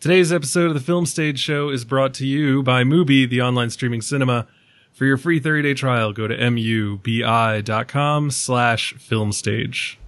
Today's episode of the Film Stage Show is brought to you by Mubi, the online streaming cinema. For your free 30-day trial, go to mubi.com/filmstage.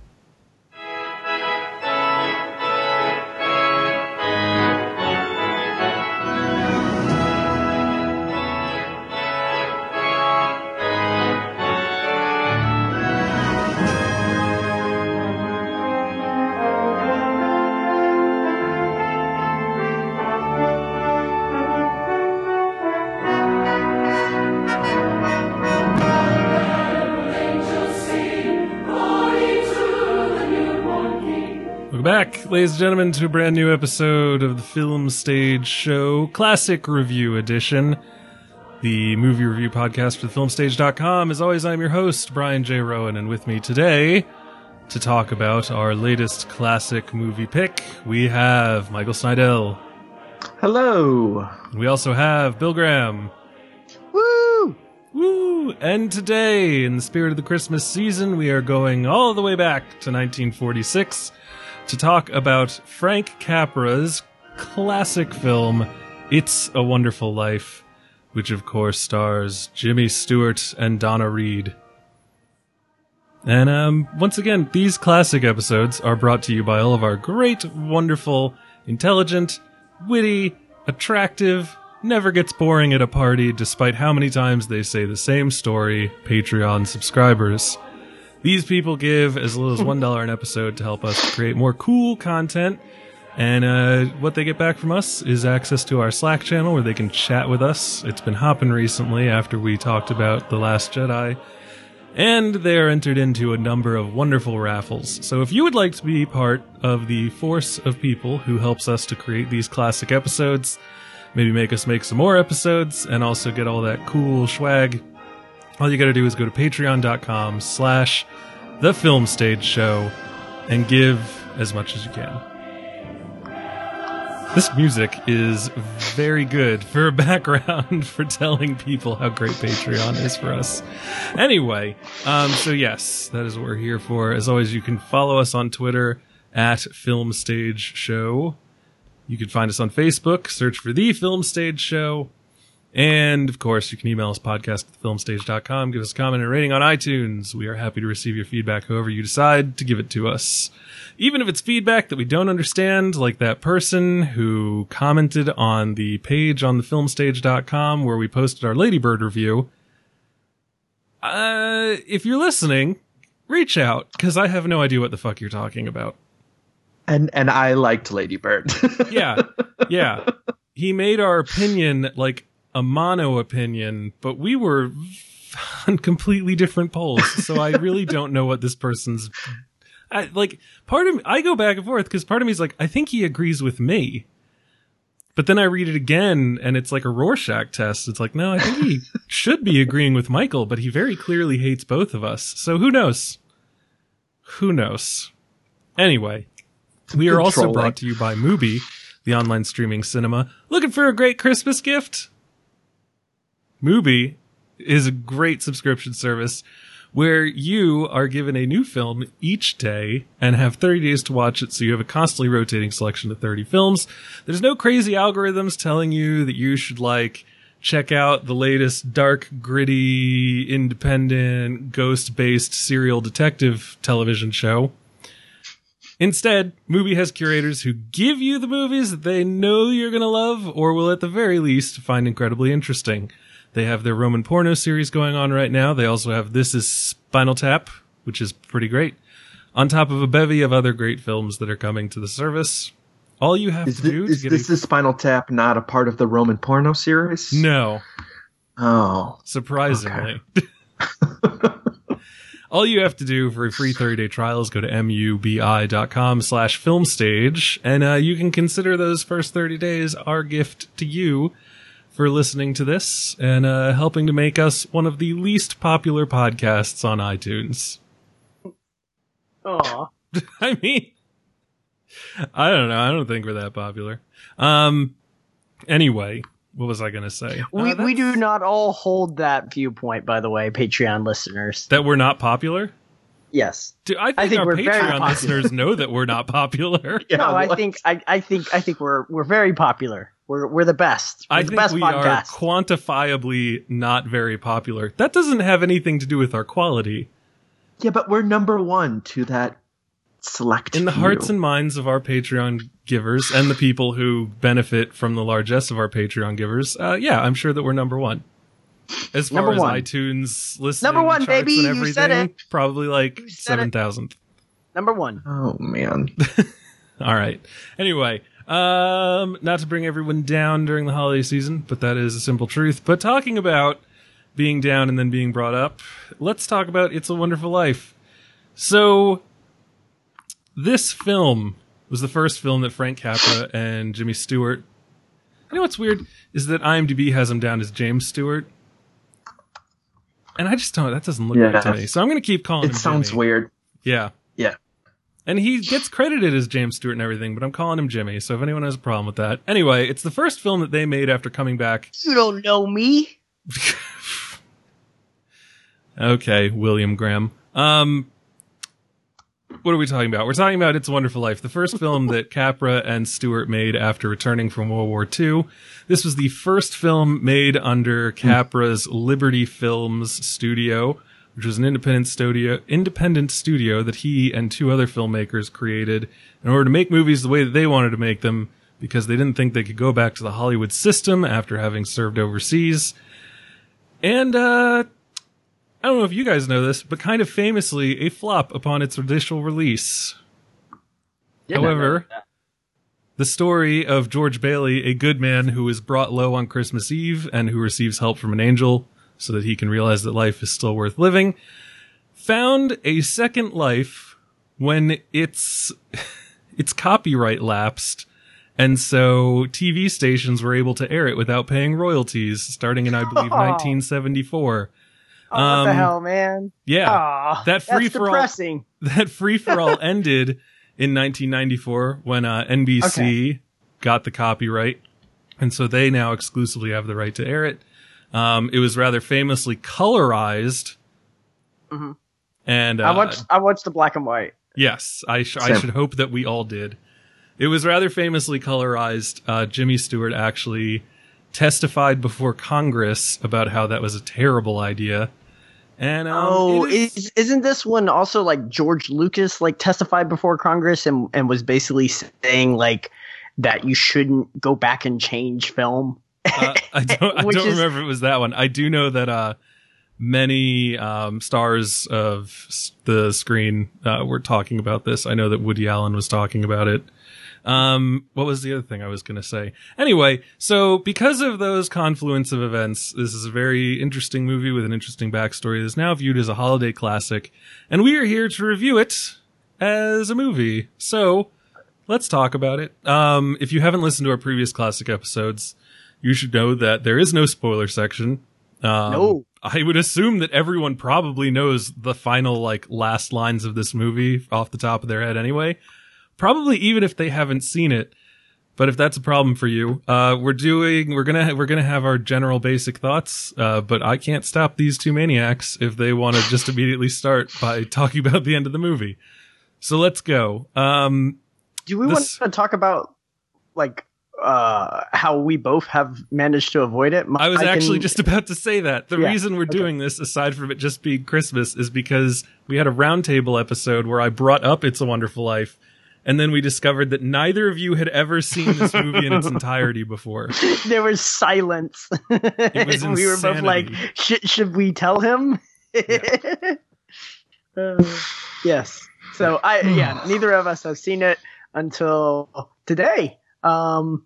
Back, ladies and gentlemen, to a brand new episode of the Film Stage Show, Classic Review Edition, the movie review podcast for thefilmstage.com. As always, I'm your host, Brian J. Rowan, and with me today to talk about our latest classic movie pick, we have Michael Snydell. Hello. We also have Bill Graham. Woo! Woo! And today, in the spirit of the Christmas season, we are going all the way back to 1946 to talk about Frank Capra's classic film, It's a Wonderful Life, which of course stars Jimmy Stewart and Donna Reed. And once again, these classic episodes are brought to you by all of our great, wonderful, intelligent, witty, attractive, never gets boring at a party despite how many times they say the same story, Patreon subscribers. These people give as little as $1 an episode to help us create more cool content. And what they get back from us is access to our Slack channel where they can chat with us. It's been hopping recently after we talked about The Last Jedi. And they are entered into a number of wonderful raffles. So if you would like to be part of the force of people who helps us to create these classic episodes, maybe make us make some more episodes, and also get all that cool swag, all you gotta do is go to patreon.com/thefilmstageshow and give as much as you can. This music is very good for a background for telling people how great Patreon is for us. Anyway, so yes, that is what we're here for. As always, you can follow us on Twitter at FilmStageShow. You can find us on Facebook, search for The Film Stage Show. And, of course, you can email us podcast@thefilmstage.com. Give us a comment and rating on iTunes. We are happy to receive your feedback however you decide to give it to us. Even if it's feedback that we don't understand, like that person who commented on the page on thefilmstage.com where we posted our Lady Bird review. If you're listening, reach out, because I have no idea what the fuck you're talking about. And I liked Lady Bird. Yeah. He made our opinion like a mono opinion, but we were on completely different poles. So I really don't know what this person's part of me, I go back and forth because part of me is like, I think he agrees with me. But then I read it again and it's like a Rorschach test. It's like, no, I think he should be agreeing with Michael, but he very clearly hates both of us. So who knows? Who knows? Anyway, we are also brought to you by Mubi, the online streaming cinema. Looking for a great Christmas gift? Mubi is a great subscription service where you are given a new film each day and have 30 days to watch it, so you have a constantly rotating selection of 30 films. There's no crazy algorithms telling you that you should, check out the latest dark, gritty, independent, ghost-based serial detective television show. Instead, Mubi has curators who give you the movies that they know you're going to love or will at the very least find incredibly interesting. They have their Roman porno series going on right now. They also have This Is Spinal Tap, which is pretty great, on top of a bevy of other great films that are coming to the service. All you have to do is This Is Spinal Tap not a part of the Roman porno series? No. Oh. Surprisingly. Okay. All you have to do for a free 30-day trial is go to mubi.com/filmstage, and you can consider those first 30 days our gift to you for listening to this and helping to make us one of the least popular podcasts on iTunes. Aw. I mean, I don't know. I don't think we're that popular. Anyway, what was I going to say? We do not all hold that viewpoint, by the way, Patreon listeners. That we're not popular? Yes. I think our we're very Patreon popular. listeners know that we're not popular. Yeah, No, I what? think we're very popular. We're the best. We're I the think best we podcast. are quantifiably not very popular. That doesn't have anything to do with our quality. Yeah, but we're number one to that select In the few. hearts and minds of our Patreon givers and the people who benefit from the largesse of our Patreon givers, yeah, I'm sure that we're number one. As far Number as one. iTunes listening Number one, charts baby, and you everything, said it. probably like You said it. 7,000th. Number one. Oh man. All right. Anyway, not to bring everyone down during the holiday season, but that is a simple truth. But talking about being down and then being brought up, let's talk about It's a Wonderful Life. So, this film was the first film that Frank Capra and Jimmy Stewart. You know what's weird is that IMDb has him down as James Stewart. And I just don't, that doesn't look right to me. So I'm going to keep calling him It sounds Jimmy. weird. Yeah. Yeah. And he gets credited as James Stewart and everything, but I'm calling him Jimmy, so if anyone has a problem with that. Anyway, it's the first film that they made after coming back. You don't know me. Okay, William Graham. What are we talking about? We're talking about It's a Wonderful Life, the first film that Capra and Stewart made after returning from World War II. This was the first film made under Capra's Liberty Films studio, which was an independent studio that he and two other filmmakers created in order to make movies the way that they wanted to make them, because they didn't think they could go back to the Hollywood system after having served overseas. And, I don't know if you guys know this, but kind of famously, a flop upon its initial release. However, the story of George Bailey, a good man who is brought low on Christmas Eve and who receives help from an angel so that he can realize that life is still worth living, found a second life when its copyright lapsed. And so TV stations were able to air it without paying royalties, starting in, I believe, 1974. Oh, what the hell, man? Yeah, Aw, that free that's for all depressing. that free for all ended in 1994 when NBC got the copyright, and so they now exclusively have the right to air it. It was rather famously colorized, Mhm. and I watched the black and white. yes, I should hope that we all did. It was rather famously colorized. Jimmy Stewart actually testified before Congress about how that was a terrible idea. And isn't this one also like George Lucas like testified before Congress and was basically saying like that you shouldn't go back and change film? I don't remember if it was that one. I do know that many stars of the screen were talking about this. I know that Woody Allen was talking about it. What was the other thing I was going to say? Anyway, so because of those confluence of events, this is a very interesting movie with an interesting backstory that is now viewed as a holiday classic, and we are here to review it as a movie. So let's talk about it. If you haven't listened to our previous classic episodes, you should know that there is no spoiler section. No. I would assume that everyone probably knows the final, last lines of this movie off the top of their head anyway. Probably even if they haven't seen it. But if that's a problem for you, we're gonna have our general basic thoughts. But I can't stop these two maniacs if they want to just immediately start by talking about the end of the movie. So let's go. Do we want to talk about how we both have managed to avoid it? I was actually just about to say that. The Yeah, reason we're doing this, aside from it just being Christmas, is because we had a roundtable episode where I brought up It's a Wonderful Life, and then we discovered that neither of you had ever seen this movie in its entirety before. There was silence. It was we were both like, insanity. should we tell him? Yes. So neither of us have seen it until today. In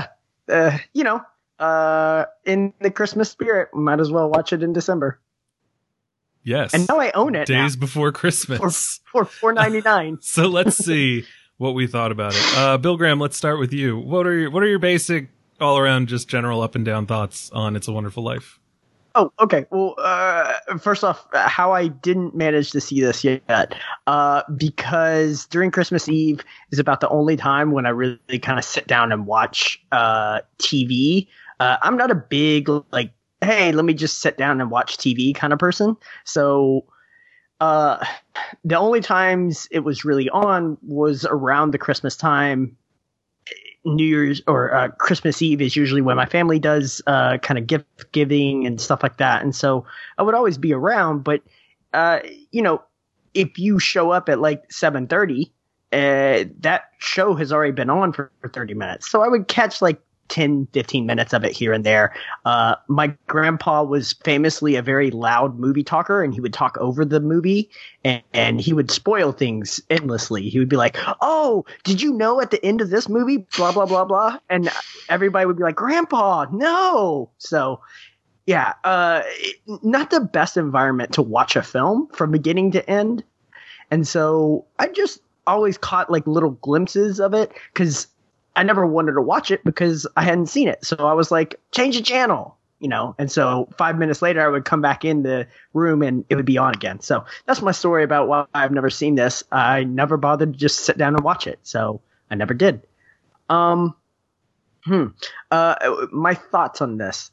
the Christmas spirit, we might as well watch it in December. Yes. And now I own it Days now before Christmas. for $4.99. So let's see what we thought about it. Bill Graham, let's start with you. What are your basic, all around, just general up and down thoughts on It's a Wonderful Life? Oh, okay. Well, first off, how I didn't manage to see this yet, because during Christmas Eve is about the only time when I really kind of sit down and watch TV. I'm not a big hey, let me just sit down and watch TV kind of person. So The only times it was really on was around the Christmas time. New Year's or Christmas Eve is usually when my family does kind of gift giving and stuff like that. And so I would always be around. But, if you show up at like 7:30, that show has already been on for 30 minutes. So I would catch like 10, 15 minutes of it here and there. My grandpa was famously a very loud movie talker, and he would talk over the movie, and he would spoil things endlessly. He would be like, "Oh, did you know at the end of this movie, blah, blah, blah, blah." And everybody would be like, "Grandpa, no." So yeah, not the best environment to watch a film from beginning to end. And so I just always caught like little glimpses of it because I never wanted to watch it because I hadn't seen it. So I was like, change the channel, and so 5 minutes later I would come back in the room and it would be on again. So that's my story about why I've never seen this. I never bothered to just sit down and watch it. So I never did. My thoughts on this.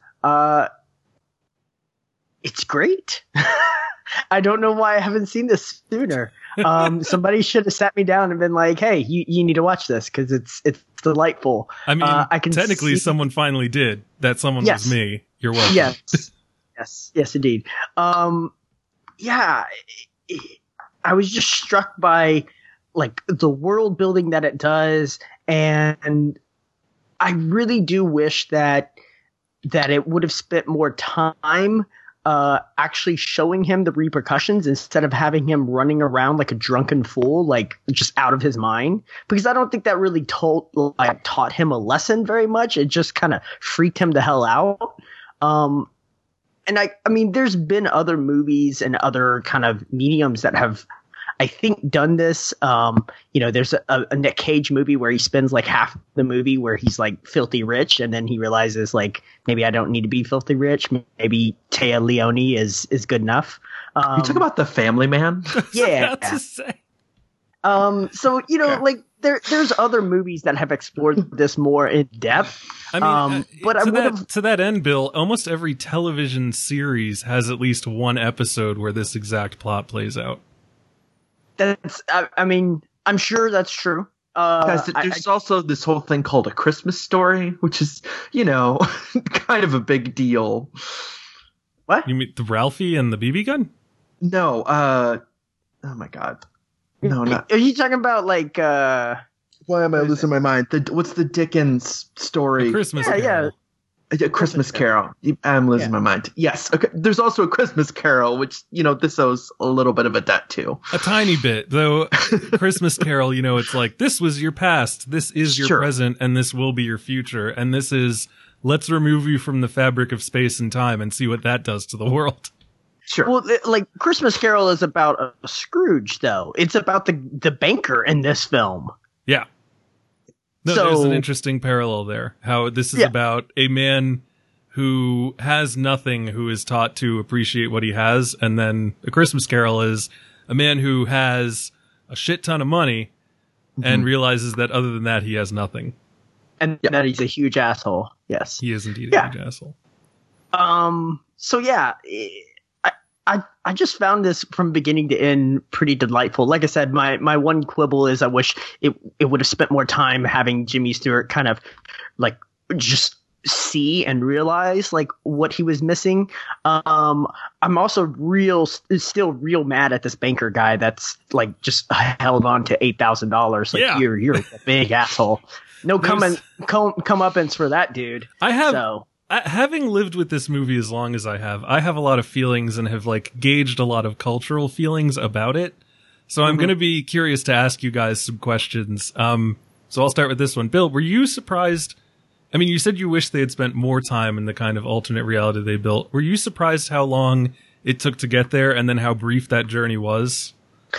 It's great. I don't know why I haven't seen this sooner. Somebody should have sat me down and been like, "Hey, you need to watch this because it's delightful." I mean, I can technically someone finally did. That someone was me. You're welcome. Yes, indeed. Yeah, I was just struck by like the world building that it does, and I really do wish that it would have spent more time actually showing him the repercussions instead of having him running around like a drunken fool, like just out of his mind. Because I don't think that really taught him a lesson very much. It just kind of freaked him the hell out. And I mean, there's been other movies and other kind of mediums that have, I think, done this. There's a Nick Cage movie where he spends like half the movie where he's like filthy rich, and then he realizes like maybe I don't need to be filthy rich. Maybe Téa Leoni is good enough. You talk about The Family Man. Yeah. To say. So like there's other movies that have explored this more in depth. I mean, but to that end, Bill, almost every television series has at least one episode where this exact plot plays out. I mean, I'm sure that's true. There's also this whole thing called A Christmas Story, which is, kind of a big deal. What? You mean the Ralphie and the BB gun? No. Oh my God. No, not. Are you talking about like? Why am I losing my mind? What's the Dickens story? A Christmas Carol. Yeah. A Christmas Carol. I'm losing my mind. Yes. Okay. There's also A Christmas Carol, which, this owes a little bit of a debt to. A tiny bit, though. Christmas Carol, it's like, this was your past, this is your present, and this will be your future. And this is, let's remove you from the fabric of space and time and see what that does to the world. Sure. Well, like Christmas Carol is about a Scrooge, though. It's about the banker in this film. Yeah. No, there's an interesting parallel there. How this is about a man who has nothing, who is taught to appreciate what he has. And then A Christmas Carol is a man who has a shit ton of money and realizes that other than that, he has nothing. And that he's a huge asshole. Yes. He is indeed a huge asshole. So yeah, I just found this from beginning to end pretty delightful. Like I said, my one quibble is I wish it would have spent more time having Jimmy Stewart kind of like just see and realize like what he was missing. I'm also still real mad at this banker guy that's like just held on to $8,000. Like you're a big asshole. No comeuppance for that dude. Having lived with this movie as long as I have a lot of feelings and have like gauged a lot of cultural feelings about it. So I'm going to be curious to ask you guys some questions. So I'll start with this one. Bill, were you surprised? I mean, you said you wish they had spent more time in the kind of alternate reality they built. Were you surprised how long it took to get there and then how brief that journey was?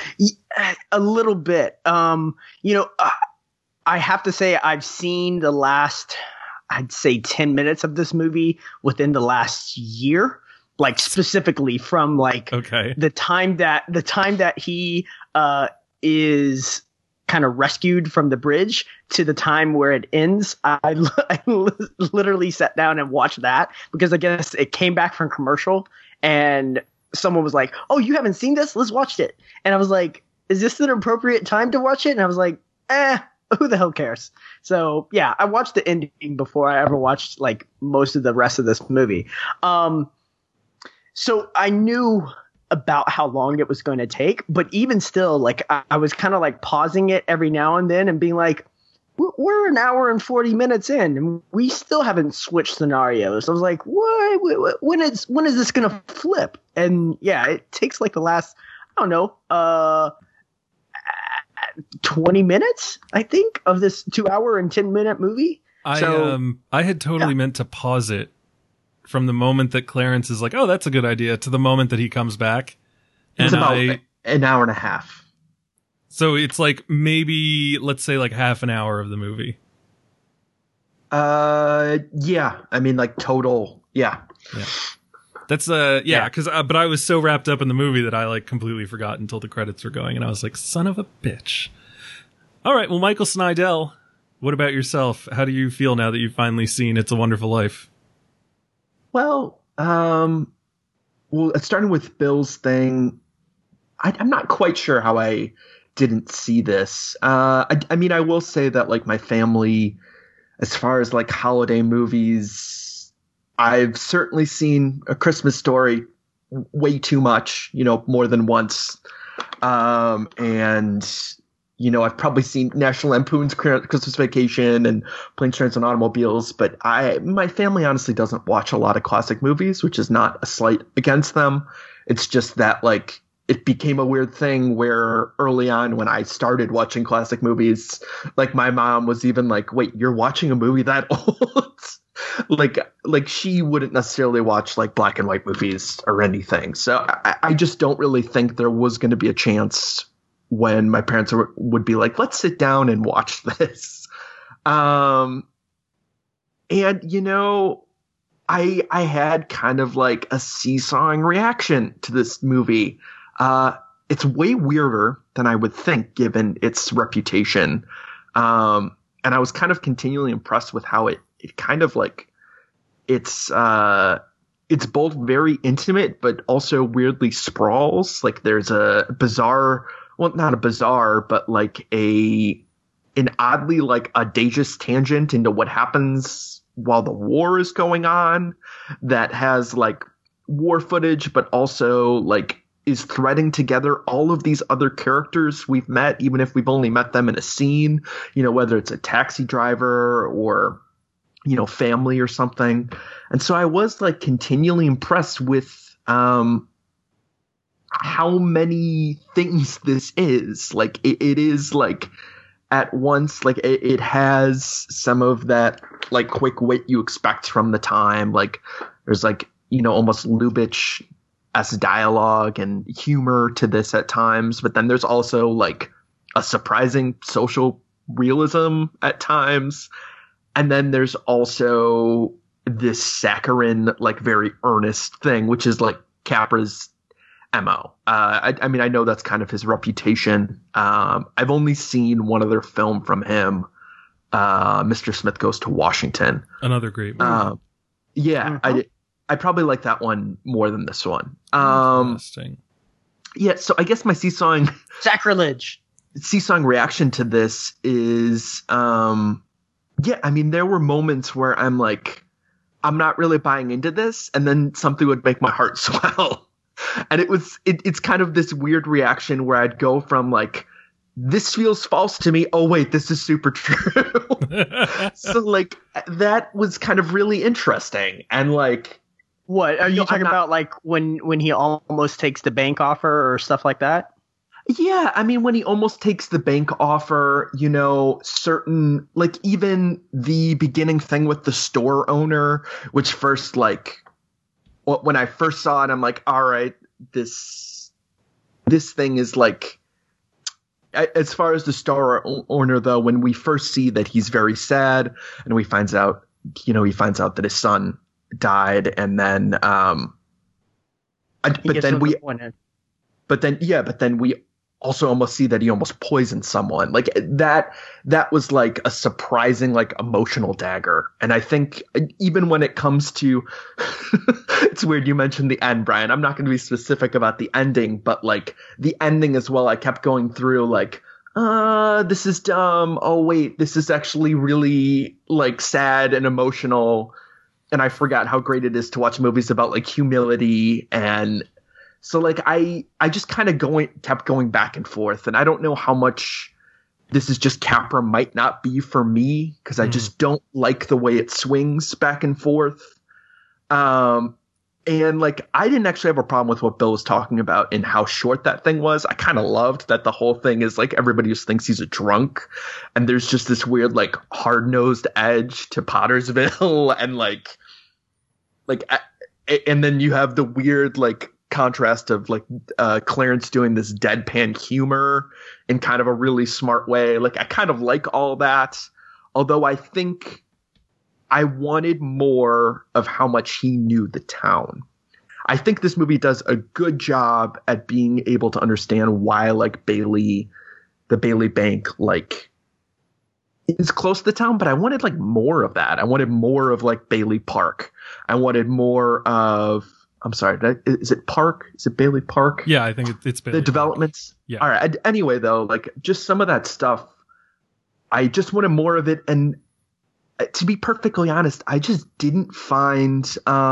A little bit. I have to say I've seen the last, I'd say 10 minutes of this movie within the last year, like specifically from like the time that he is kind of rescued from the bridge to the time where it ends. I literally sat down and watched that because I guess it came back from commercial, and someone was like, "Oh, you haven't seen this? Let's watch it." And I was like, "Is this an appropriate time to watch it?" And I was like, who the hell cares? So yeah, I watched the ending before I ever watched like most of the rest of this movie. So I knew about how long it was going to take, but even still, like I was kind of like pausing it every now and then and being like, we're an hour and 40 minutes in and we still haven't switched scenarios. I was like, what? When is this going to flip? And yeah, it takes like the last, I don't know, 20 minutes, I think, of this 2 hour and 10-minute movie. I had totally meant to pause it from the moment that Clarence is like, "Oh, that's a good idea," to the moment that he comes back. It's about an hour and a half. So it's like maybe, let's say, like half an hour of the movie. Yeah. I mean, like total. Yeah. Yeah. That's because but I was so wrapped up in the movie that I like completely forgot until the credits were going, and I was like, "Son of a bitch!" All right, well, Michael Snydell, what about yourself? How do you feel now that you've finally seen It's a Wonderful Life? Well, starting with Bill's thing, I'm not quite sure how I didn't see this. I mean, I will say that like my family, as far as like holiday movies, I've certainly seen A Christmas Story way too much, more than once. And, I've probably seen National Lampoon's Christmas Vacation and Planes, Trains, and Automobiles, but my family honestly doesn't watch a lot of classic movies, which is not a slight against them. It's just that, like, it became a weird thing where early on when I started watching classic movies, like my mom was even like, "Wait, you're watching a movie that old?" like she wouldn't necessarily watch like black and white movies or anything. So I just don't really think there was going to be a chance when my parents would be like, "Let's sit down and watch this." And I had kind of like a seesawing reaction to this movie. It's way weirder than I would think given its reputation. And I was kind of continually impressed with how it kind of like it's both very intimate but also weirdly sprawls. Like there's a bizarre, well, not a bizarre, but like an oddly like audacious tangent into what happens while the war is going on that has like war footage, but also like is threading together all of these other characters we've met, even if we've only met them in a scene, whether it's a taxi driver or, family or something. And so I was like continually impressed with, how many things this is. Like it is like at once, like it has some of that like quick wit you expect from the time. Like there's like, almost Lubitsch as dialogue and humor to this at times, but then there's also like a surprising social realism at times. And then there's also this saccharine, like very earnest thing, which is like Capra's MO. I mean, I know that's kind of his reputation. I've only seen one other film from him, Mr. Smith Goes to Washington. Another great movie. Yeah, I probably like that one more than this one. Interesting. Yeah, so I guess my seesawing reaction to this is, yeah, I mean, there were moments where I'm like, I'm not really buying into this, and then something would make my heart swell. And it's kind of this weird reaction where I'd go from like, this feels false to me. Oh, wait, this is super true. So like that was kind of really interesting. And like, what are you talking about? Like when he almost takes the bank offer or stuff like that? Yeah, I mean, when he almost takes the bank offer, certain, like even the beginning thing with the store owner, which first, like, when I first saw it, I'm like, all right, this thing is like, as far as the store owner, though, when we first see that he's very sad and he finds out that his son died, and then, but then we also almost see that he almost poisoned someone. Like that was like a surprising, like emotional dagger. And I think even when it comes to, it's weird you mentioned the end, Brian. I'm not going to be specific about the ending, but like the ending as well. I kept going through like, this is dumb. Oh wait, this is actually really like sad and emotional. And I forgot how great it is to watch movies about like humility. And so like I just kind of kept going back and forth, and I don't know how much this is just Capra might not be for me because I just don't like the way it swings back and forth. And like I didn't actually have a problem with what Bill was talking about and how short that thing was. I kind of loved that the whole thing is like everybody just thinks he's a drunk, and there's just this weird like hard-nosed edge to Pottersville, and like and then you have the weird like contrast of like Clarence doing this deadpan humor in kind of a really smart way. Like I kind of like all that, although I think I wanted more of how much he knew the town. I think this movie does a good job at being able to understand why like the Bailey Bank like is close to the town, but I wanted like more of that. I wanted more of like Bailey Park. I wanted more of, I'm sorry, is it Park? Is it Bailey Park? Yeah, I think it's Bailey the Park. Developments. Yeah. All right. Anyway, though, like just some of that stuff, I just wanted more of it. And to be perfectly honest, I just didn't find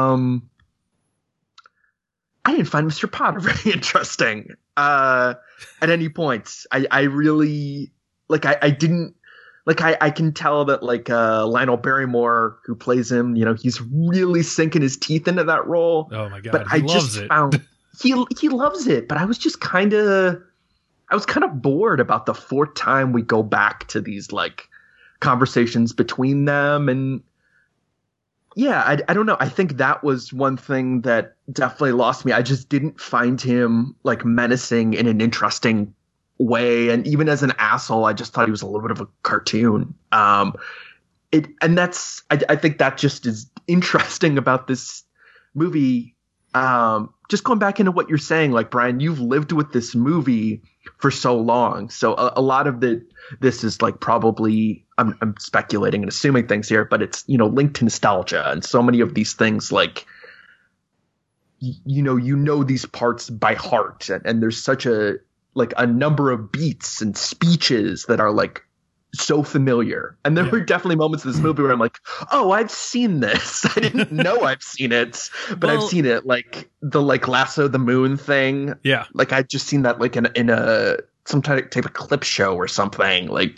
Mr. Potter very interesting at any point. I really like. I didn't. Like I can tell that like Lionel Barrymore, who plays him, you know, he's really sinking his teeth into that role. Oh my god, but he loves just it. found he loves it. But I was just kind of bored about the fourth time we go back to these like conversations between them, and yeah, I don't know. I think that was one thing that definitely lost me. I just didn't find him like menacing in an interesting way, and even as an asshole, I just thought he was a little bit of a cartoon. I think that just is interesting about this movie. Just going back into what you're saying, like Brian, you've lived with this movie for so long, so a lot of this is like probably I'm speculating and assuming things here, but it's, you know, linked to nostalgia, and so many of these things like you know these parts by heart, and there's such a number of beats and speeches that are like so familiar. And there were definitely moments in this movie where I'm like, oh, I've seen this. I didn't know I've seen it, but I've seen it, like the like lasso the moon thing. Yeah. Like I'd just seen that like in a some type of clip show or something. Like,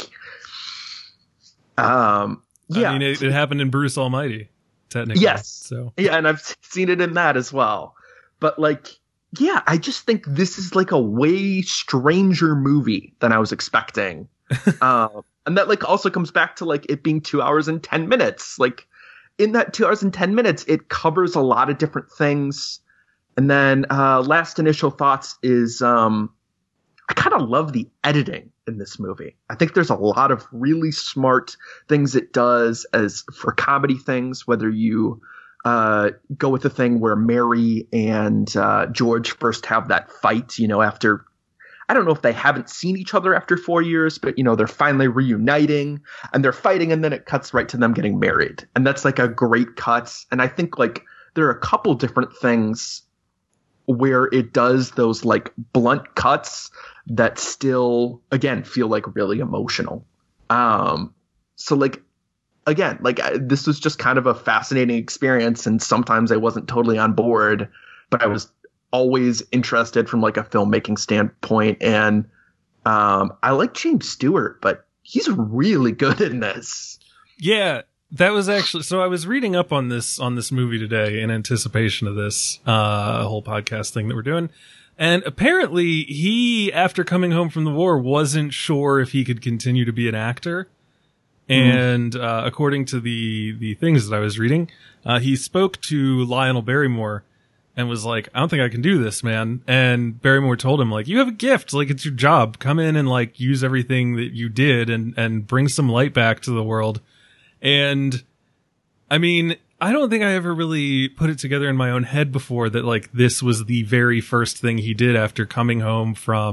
yeah. I mean, it happened in Bruce Almighty, technically. Yes. So yeah, and I've seen it in that as well. But like, yeah, I just think this is like a way stranger movie than I was expecting. And that like also comes back to like it being 2 hours and 10 minutes. Like in that 2 hours and 10 minutes, it covers a lot of different things. And then last initial thoughts is I kind of love the editing in this movie. I think there's a lot of really smart things it does as for comedy things, whether you go with the thing where Mary and George first have that fight, you know, after, I don't know if they haven't seen each other after 4 years, but, you know, they're finally reuniting and they're fighting, and then it cuts right to them getting married. And that's like a great cut. And I think like there are a couple different things where it does those like blunt cuts that still, again, feel like really emotional. So like, again, like this was just kind of a fascinating experience, and sometimes I wasn't totally on board, but I was always interested from like a filmmaking standpoint. And I like James Stewart, but he's really good in this. Yeah, that was actually, so I was reading up on this movie today in anticipation of this whole podcast thing that we're doing. And apparently he, after coming home from the war, wasn't sure if he could continue to be an actor. And according to the things that I was reading, he spoke to Lionel Barrymore and was like, I don't think I can do this, man. And Barrymore told him, like, you have a gift. Like, it's your job. Come in and, like, use everything that you did and bring some light back to the world. And, I mean, I don't think I ever really put it together in my own head before that, like, this was the very first thing he did after coming home from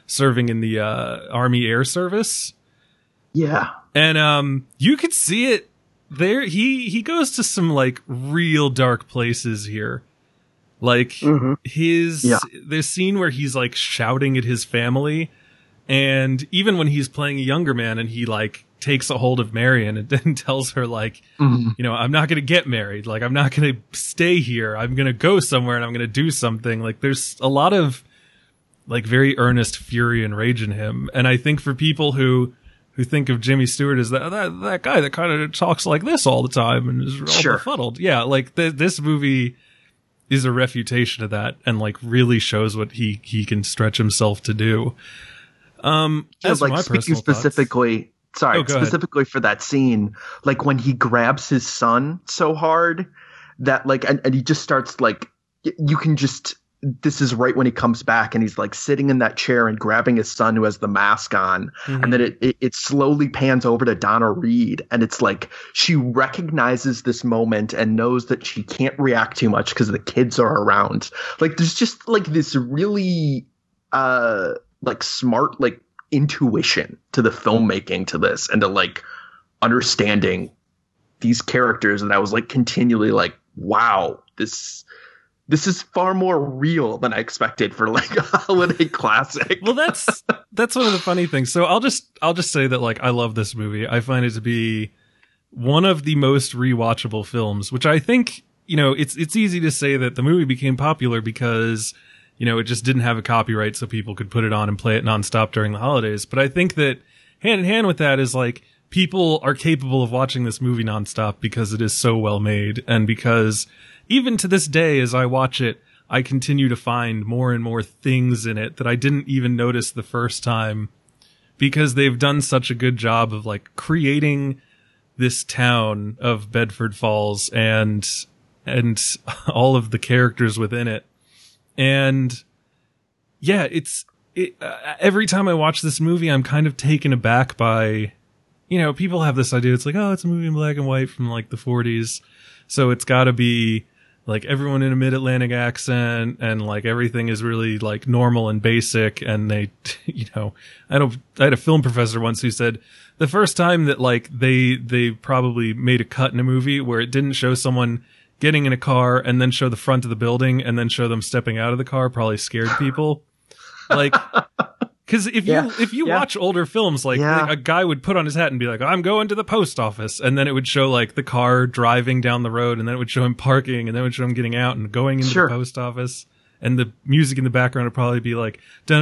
serving in the Army Air Service. Yeah. And you could see it there. He goes to some like real dark places here. Like this scene where he's like shouting at his family, and even when he's playing a younger man and he like takes a hold of Marion and then tells her like, you know, I'm not going to get married. Like, I'm not going to stay here. I'm going to go somewhere and I'm going to do something. Like, there's a lot of like very earnest fury and rage in him. And I think for people who think of Jimmy Stewart as that guy that kind of talks like this all the time and is all befuddled. Yeah. Like this movie is a refutation of that and like really shows what he can stretch himself to do. As like my speaking specifically, specifically for that scene, like when he grabs his son so hard that like, and he just starts like, you can just, this is right when he comes back and he's like sitting in that chair and grabbing his son who has the mask on. And then it slowly pans over to Donna Reed. And it's like, she recognizes this moment and knows that she can't react too much because the kids are around. Like, there's just like this really, like smart, like intuition to the filmmaking to this and to like understanding these characters. And I was like continually like, wow, this is far more real than I expected for like a holiday classic. Well, that's one of the funny things. So I'll just say that like I love this movie. I find it to be one of the most rewatchable films, which I think, you know, it's easy to say that the movie became popular because, you know, it just didn't have a copyright so people could put it on and play it nonstop during the holidays. But I think that hand in hand with that is like people are capable of watching this movie nonstop because it is so well made, and because even to this day, as I watch it, I continue to find more and more things in it that I didn't even notice the first time, because they've done such a good job of like creating this town of Bedford Falls and all of the characters within it. And yeah, every time I watch this movie, I'm kind of taken aback by, you know, people have this idea. It's like, oh, it's a movie in black and white from like the 40s. So it's gotta be like everyone in a mid-Atlantic accent and like everything is really like normal and basic. And they, you know, I had a film professor once who said the first time that like they probably made a cut in a movie where it didn't show someone getting in a car and then show the front of the building and then show them stepping out of the car probably scared people. Like, cause if you watch older films, like a guy would put on his hat and be like, I'm going to the post office. And then it would show like the car driving down the road, and then it would show him parking, and then it would show him getting out and going into the post office. And the music in the background would probably be like, but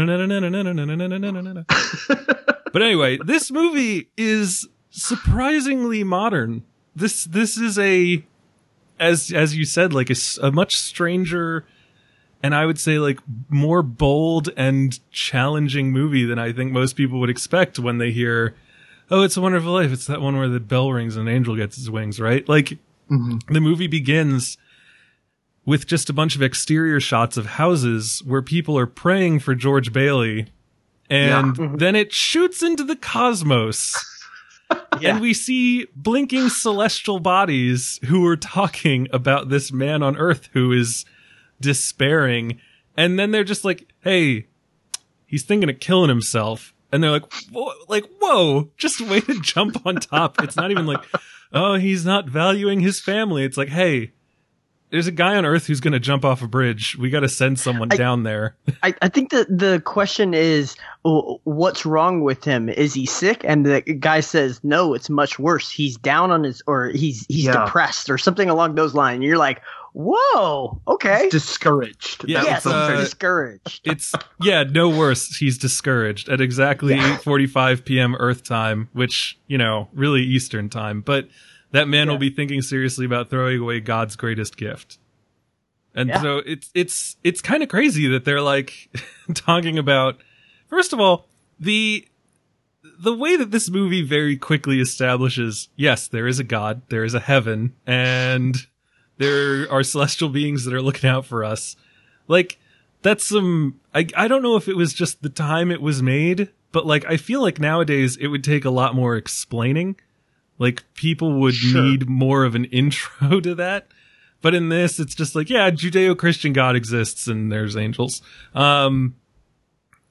anyway, this movie is surprisingly modern. This is as you said, like a much stranger and I would say like more bold and challenging movie than I think most people would expect when they hear, oh, It's a Wonderful Life. It's that one where the bell rings and an angel gets his wings, right? Like the movie begins with just a bunch of exterior shots of houses where people are praying for George Bailey. And then it shoots into the cosmos. And we see blinking celestial bodies who are talking about this man on Earth who is despairing. And then they're just like, hey, he's thinking of killing himself. And they're like, whoa, just way to jump on top. It's not even like, oh, he's not valuing his family. It's like, hey, there's a guy on Earth who's going to jump off a bridge. We got to send someone down there. I think that the question is, what's wrong with him? Is he sick? And the guy says, no, it's much worse. He's down on he's depressed or something along those lines. And you're like, whoa, okay. He's discouraged. Yeah, yes, discouraged. It's, no worse. He's discouraged at exactly 8:45 p.m. Earth time, which, really Eastern time. But that man will be thinking seriously about throwing away God's greatest gift. And so it's kind of crazy that they're like talking about, first of all, the way that this movie very quickly establishes, yes, there is a God, there is a heaven, and there are celestial beings that are looking out for us. Like, that's I don't know if it was just the time it was made, but like, I feel like nowadays it would take a lot more explaining. Like, people would need more of an intro to that. But in this, it's just like, Judeo-Christian God exists and there's angels. And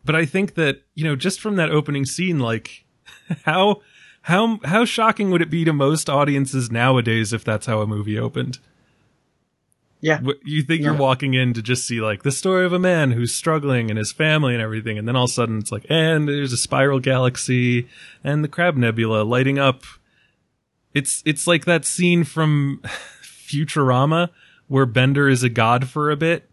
But I think that, just from that opening scene, like how shocking would it be to most audiences nowadays if that's how a movie opened? Yeah. You think you're walking in to just see like the story of a man who's struggling and his family and everything. And then all of a sudden it's like, and there's a spiral galaxy and the Crab Nebula lighting up. It's like that scene from Futurama where Bender is a god for a bit.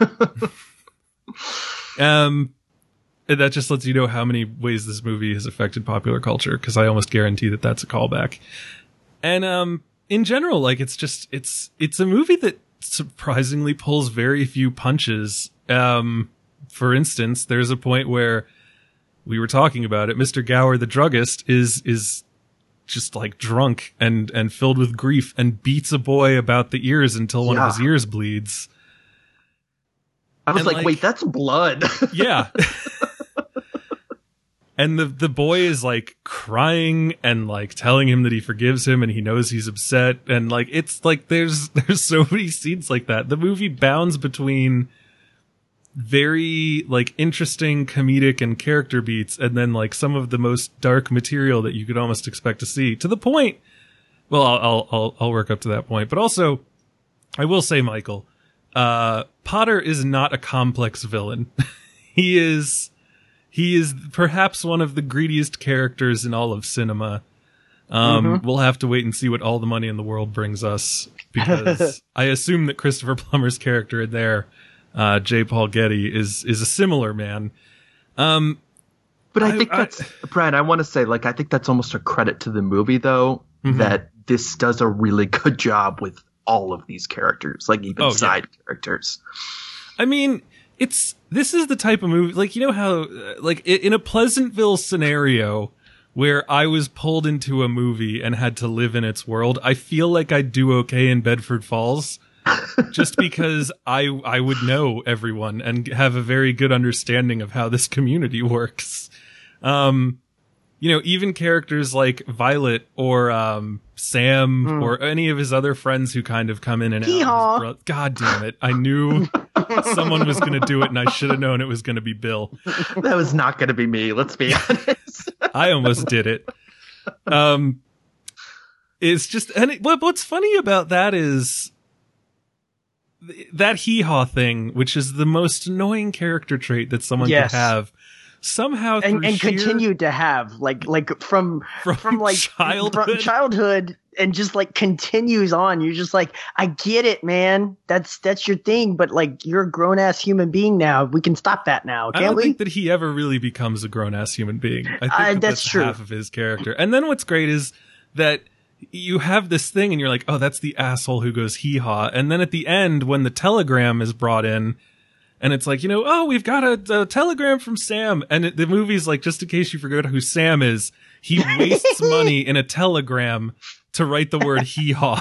That just lets you know how many ways this movie has affected popular culture, because I almost guarantee that that's a callback. And in general, like it's a movie that surprisingly pulls very few punches. For instance, there's a point where we were talking about it. Mr. Gower, the druggist, is just like drunk and filled with grief and beats a boy about the ears until one of his ears bleeds. I was like, wait, that's blood. Yeah. And the boy is like crying and like telling him that he forgives him and he knows he's upset. And like, it's like, there's so many scenes like that. The movie bounds between very like interesting comedic and character beats and then like some of the most dark material that you could almost expect to see, to the point. Well, I'll work up to that point, but also I will say, Michael, Potter is not a complex villain. He is perhaps one of the greediest characters in all of cinema. We'll have to wait and see what All the Money in the World brings us, because I assume that Christopher Plummer's character in there, J. Paul Getty, is a similar man. But I think that's, Brad, I want to say, like, I think that's almost a credit to the movie, though, that this does a really good job with all of these characters, like even side characters. I mean, this is the type of movie, like, you know how, like, in a Pleasantville scenario where I was pulled into a movie and had to live in its world, I feel like I'd do okay in Bedford Falls, just because I would know everyone and have a very good understanding of how this community works. Even characters like Violet or Sam or any of his other friends who kind of come in and out. God damn it. I knew someone was going to do it, and I should have known it was going to be Bill. That was not going to be me, let's be honest. I almost did it. It's just, and what's funny about that is that hee-haw thing, which is the most annoying character trait that someone could have. Somehow and continue to have like from like childhood and just like continues on. You're just like, I get it, man. That's your thing, but like, you're a grown ass human being now. We can stop that now, can't we? I don't think that he ever really becomes a grown ass human being. I think that's true. Half of his character. And then what's great is that you have this thing and you're like, oh, that's the asshole who goes hee haw. And then at the end, when the telegram is brought in, and it's like, oh, we've got a telegram from Sam. And the movie's like, just in case you forgot who Sam is, he wastes money in a telegram to write the word hee-haw.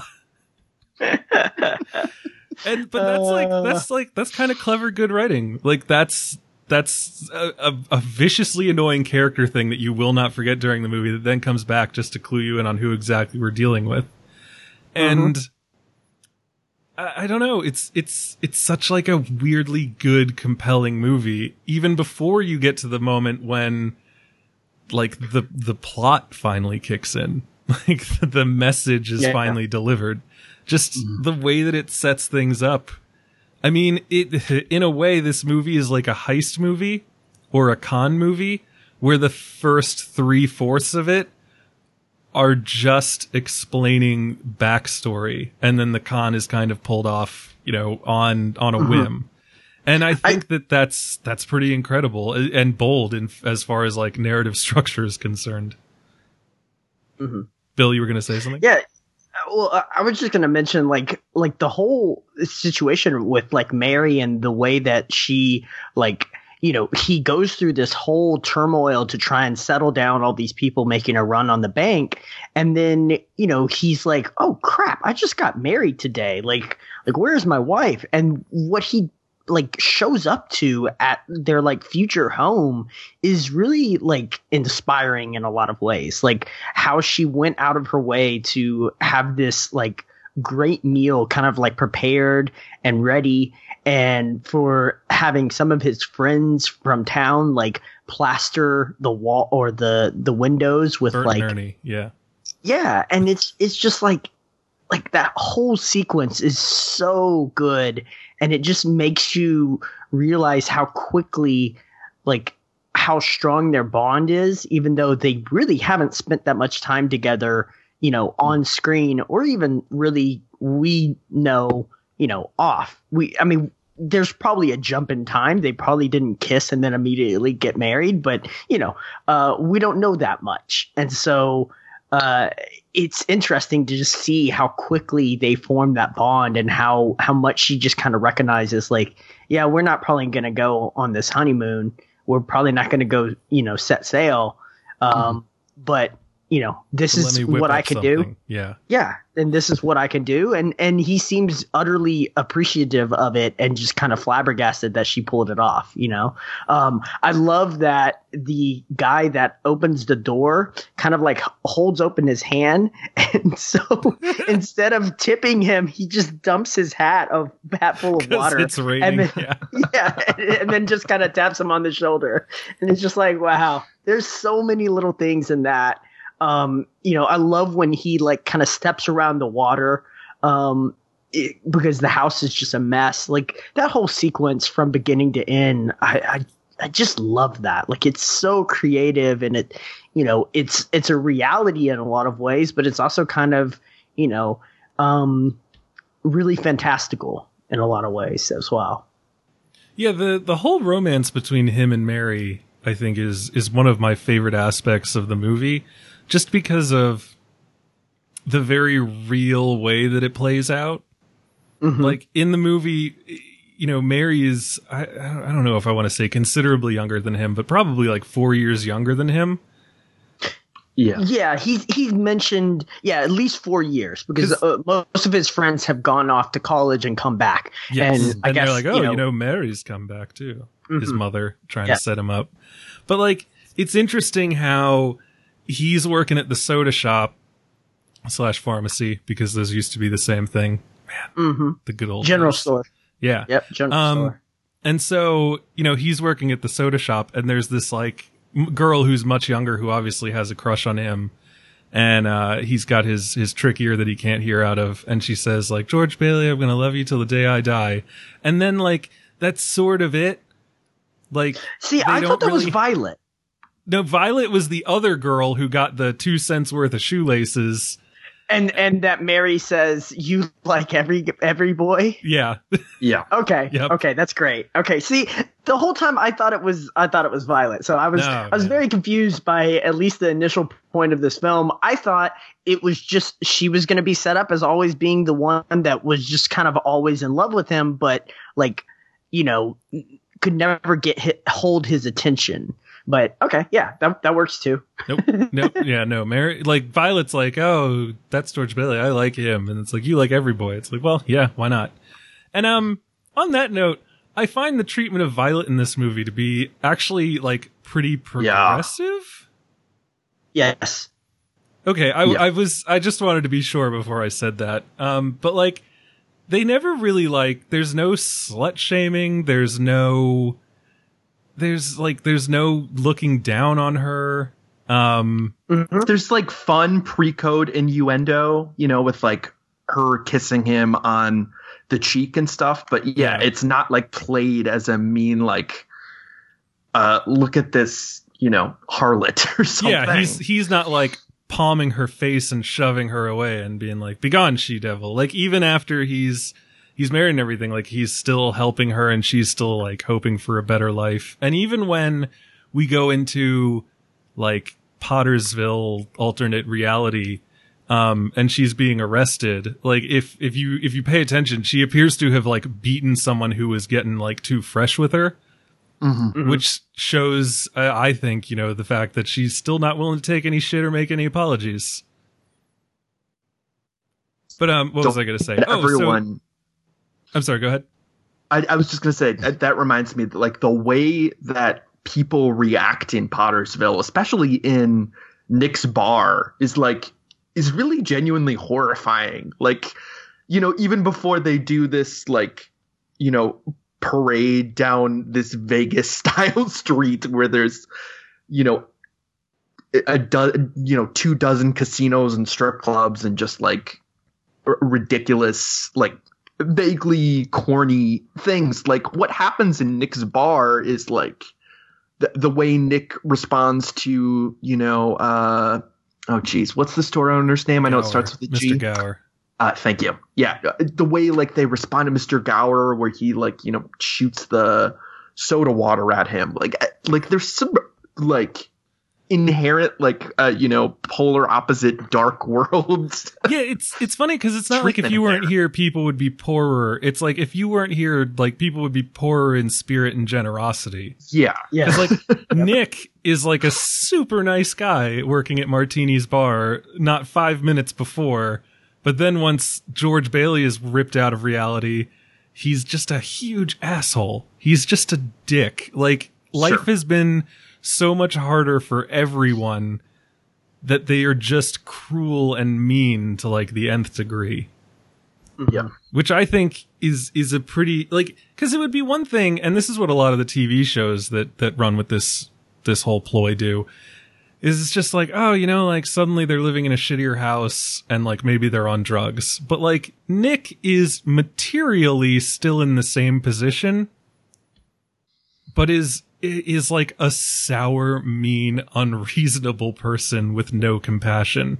But that's kind of clever, good writing. Like, that's a viciously annoying character thing that you will not forget during the movie that then comes back just to clue you in on who exactly we're dealing with. And I don't know. It's such like a weirdly good, compelling movie, even before you get to the moment when like the plot finally kicks in, like the message is finally delivered. Just the way that it sets things up. I mean, in a way, this movie is like a heist movie or a con movie where the first 3/4 of it are just explaining backstory, and then the con is kind of pulled off, on a whim. And I think that's pretty incredible and bold as far as like narrative structure is concerned. Bill, you were going to say something? Yeah. Well, I was just going to mention like the whole situation with like Mary and the way that she like, he goes through this whole turmoil to try and settle down all these people making a run on the bank. And then, he's like, oh crap, I just got married today. Like where's my wife? And what he like shows up to at their like future home is really like inspiring in a lot of ways. Like how she went out of her way to have this like great meal kind of like prepared and ready, and for having some of his friends from town like plaster the wall or the windows with Bert like and Ernie, yeah. Yeah, and it's just like that whole sequence is so good, and it just makes you realize how quickly, like, how strong their bond is, even though they really haven't spent that much time together, you know, on screen or even really off. I mean, there's probably a jump in time. They probably didn't kiss and then immediately get married, but we don't know that much, and so. It's interesting to just see how quickly they form that bond and how much she just kind of recognizes, like, yeah, we're not probably going to go on this honeymoon. We're probably not going to go, set sail. But, this is what I could do. Yeah. Yeah. And this is what I can do. And he seems utterly appreciative of it and just kind of flabbergasted that she pulled it off, I love that the guy that opens the door kind of like holds open his hand. And so instead of tipping him, he just dumps his hat full of water. It's raining. And then, and then just kind of taps him on the shoulder. And it's just like, wow, there's so many little things in that. I love when he like kind of steps around the water, because the house is just a mess. Like that whole sequence from beginning to end, I just love that. Like it's so creative, and it's a reality in a lot of ways, but it's also kind of, really fantastical in a lot of ways as well. Yeah. The whole romance between him and Mary, I think is one of my favorite aspects of the movie. Just because of the very real way that it plays out. Mm-hmm. Like in the movie, Mary is, I don't know if I want to say considerably younger than him, but probably like 4 years younger than him. Yeah. Yeah. He's mentioned, at least 4 years, because most of his friends have gone off to college and come back. Yes. And I guess, they're like, Mary's come back too. Mm-hmm. His mother trying to set him up. But like, it's interesting how he's working at the soda shop / pharmacy, because those used to be the same thing. Man, the good old general days. store. Yeah. Yep. General store. And so, he's working at the soda shop, and there's this like girl who's much younger who obviously has a crush on him. And, he's got his trick ear that he can't hear out of. And she says like, George Bailey, I'm going to love you till the day I die. And then like, that's sort of it. Like, see, I thought that was Violet. No, Violet was the other girl who got the 2 cents worth of shoelaces. And that Mary says, you like every boy? Yeah. Yeah. Okay. Yep. Okay, that's great. Okay, see, the whole time I thought it was Violet. So I was very confused by at least the initial point of this film. I thought it was just she was going to be set up as always being the one that was just kind of always in love with him, but like, could never hold his attention. But okay, yeah, that works too. Nope. Yeah, no. Mary, like Violet's like, oh, that's George Bailey. I like him, and it's like you like every boy. It's like, well, yeah, why not? And on that note, I find the treatment of Violet in this movie to be actually like pretty progressive. Yeah. Yes. Okay, I just wanted to be sure before I said that. But like, they never really like. There's no slut shaming. There's no looking down on her. There's like fun pre-code innuendo, with like her kissing him on the cheek and stuff. But yeah, it's not like played as a mean, like, look at this, harlot or something. Yeah, he's not like palming her face and shoving her away and being like, begone, she-devil. Like, even after he's married and everything, like he's still helping her and she's still like hoping for a better life. And even when we go into like Pottersville alternate reality, and she's being arrested, like if you pay attention, she appears to have like beaten someone who was getting like too fresh with her, which shows, I think, the fact that she's still not willing to take any shit or make any apologies. But what was I going to say? I'm sorry, go ahead. I was just going to say, that reminds me that, like, the way that people react in Pottersville, especially in Nick's bar, is really genuinely horrifying. Like, even before they do this, like, parade down this Vegas style street where there's, two dozen casinos and strip clubs and just like ridiculous, like vaguely corny things. Like what happens in Nick's bar is like the way Nick responds to, oh geez, what's the store owner's name? I know it starts with a G. Mr. Gower. Thank you. Yeah. The way like they respond to Mr. Gower where he like, shoots the soda water at him. Like there's some like inherent like polar opposite dark worlds. Yeah, it's funny because it's not like if you weren't here people would be poorer. It's like if you weren't here, like people would be poorer in spirit and generosity. Yeah. Because like Nick is like a super nice guy working at Martini's bar not 5 minutes before, but then once George Bailey is ripped out of reality, he's just a huge asshole. He's just a dick. Like life has been so much harder for everyone that they are just cruel and mean to like the nth degree. Yeah. Which I think is a pretty like, cause it would be one thing. And this is what a lot of the TV shows that run with this whole ploy do is it's just like, oh, like suddenly they're living in a shittier house and like maybe they're on drugs, but like Nick is materially still in the same position, but is like a sour, mean, unreasonable person with no compassion.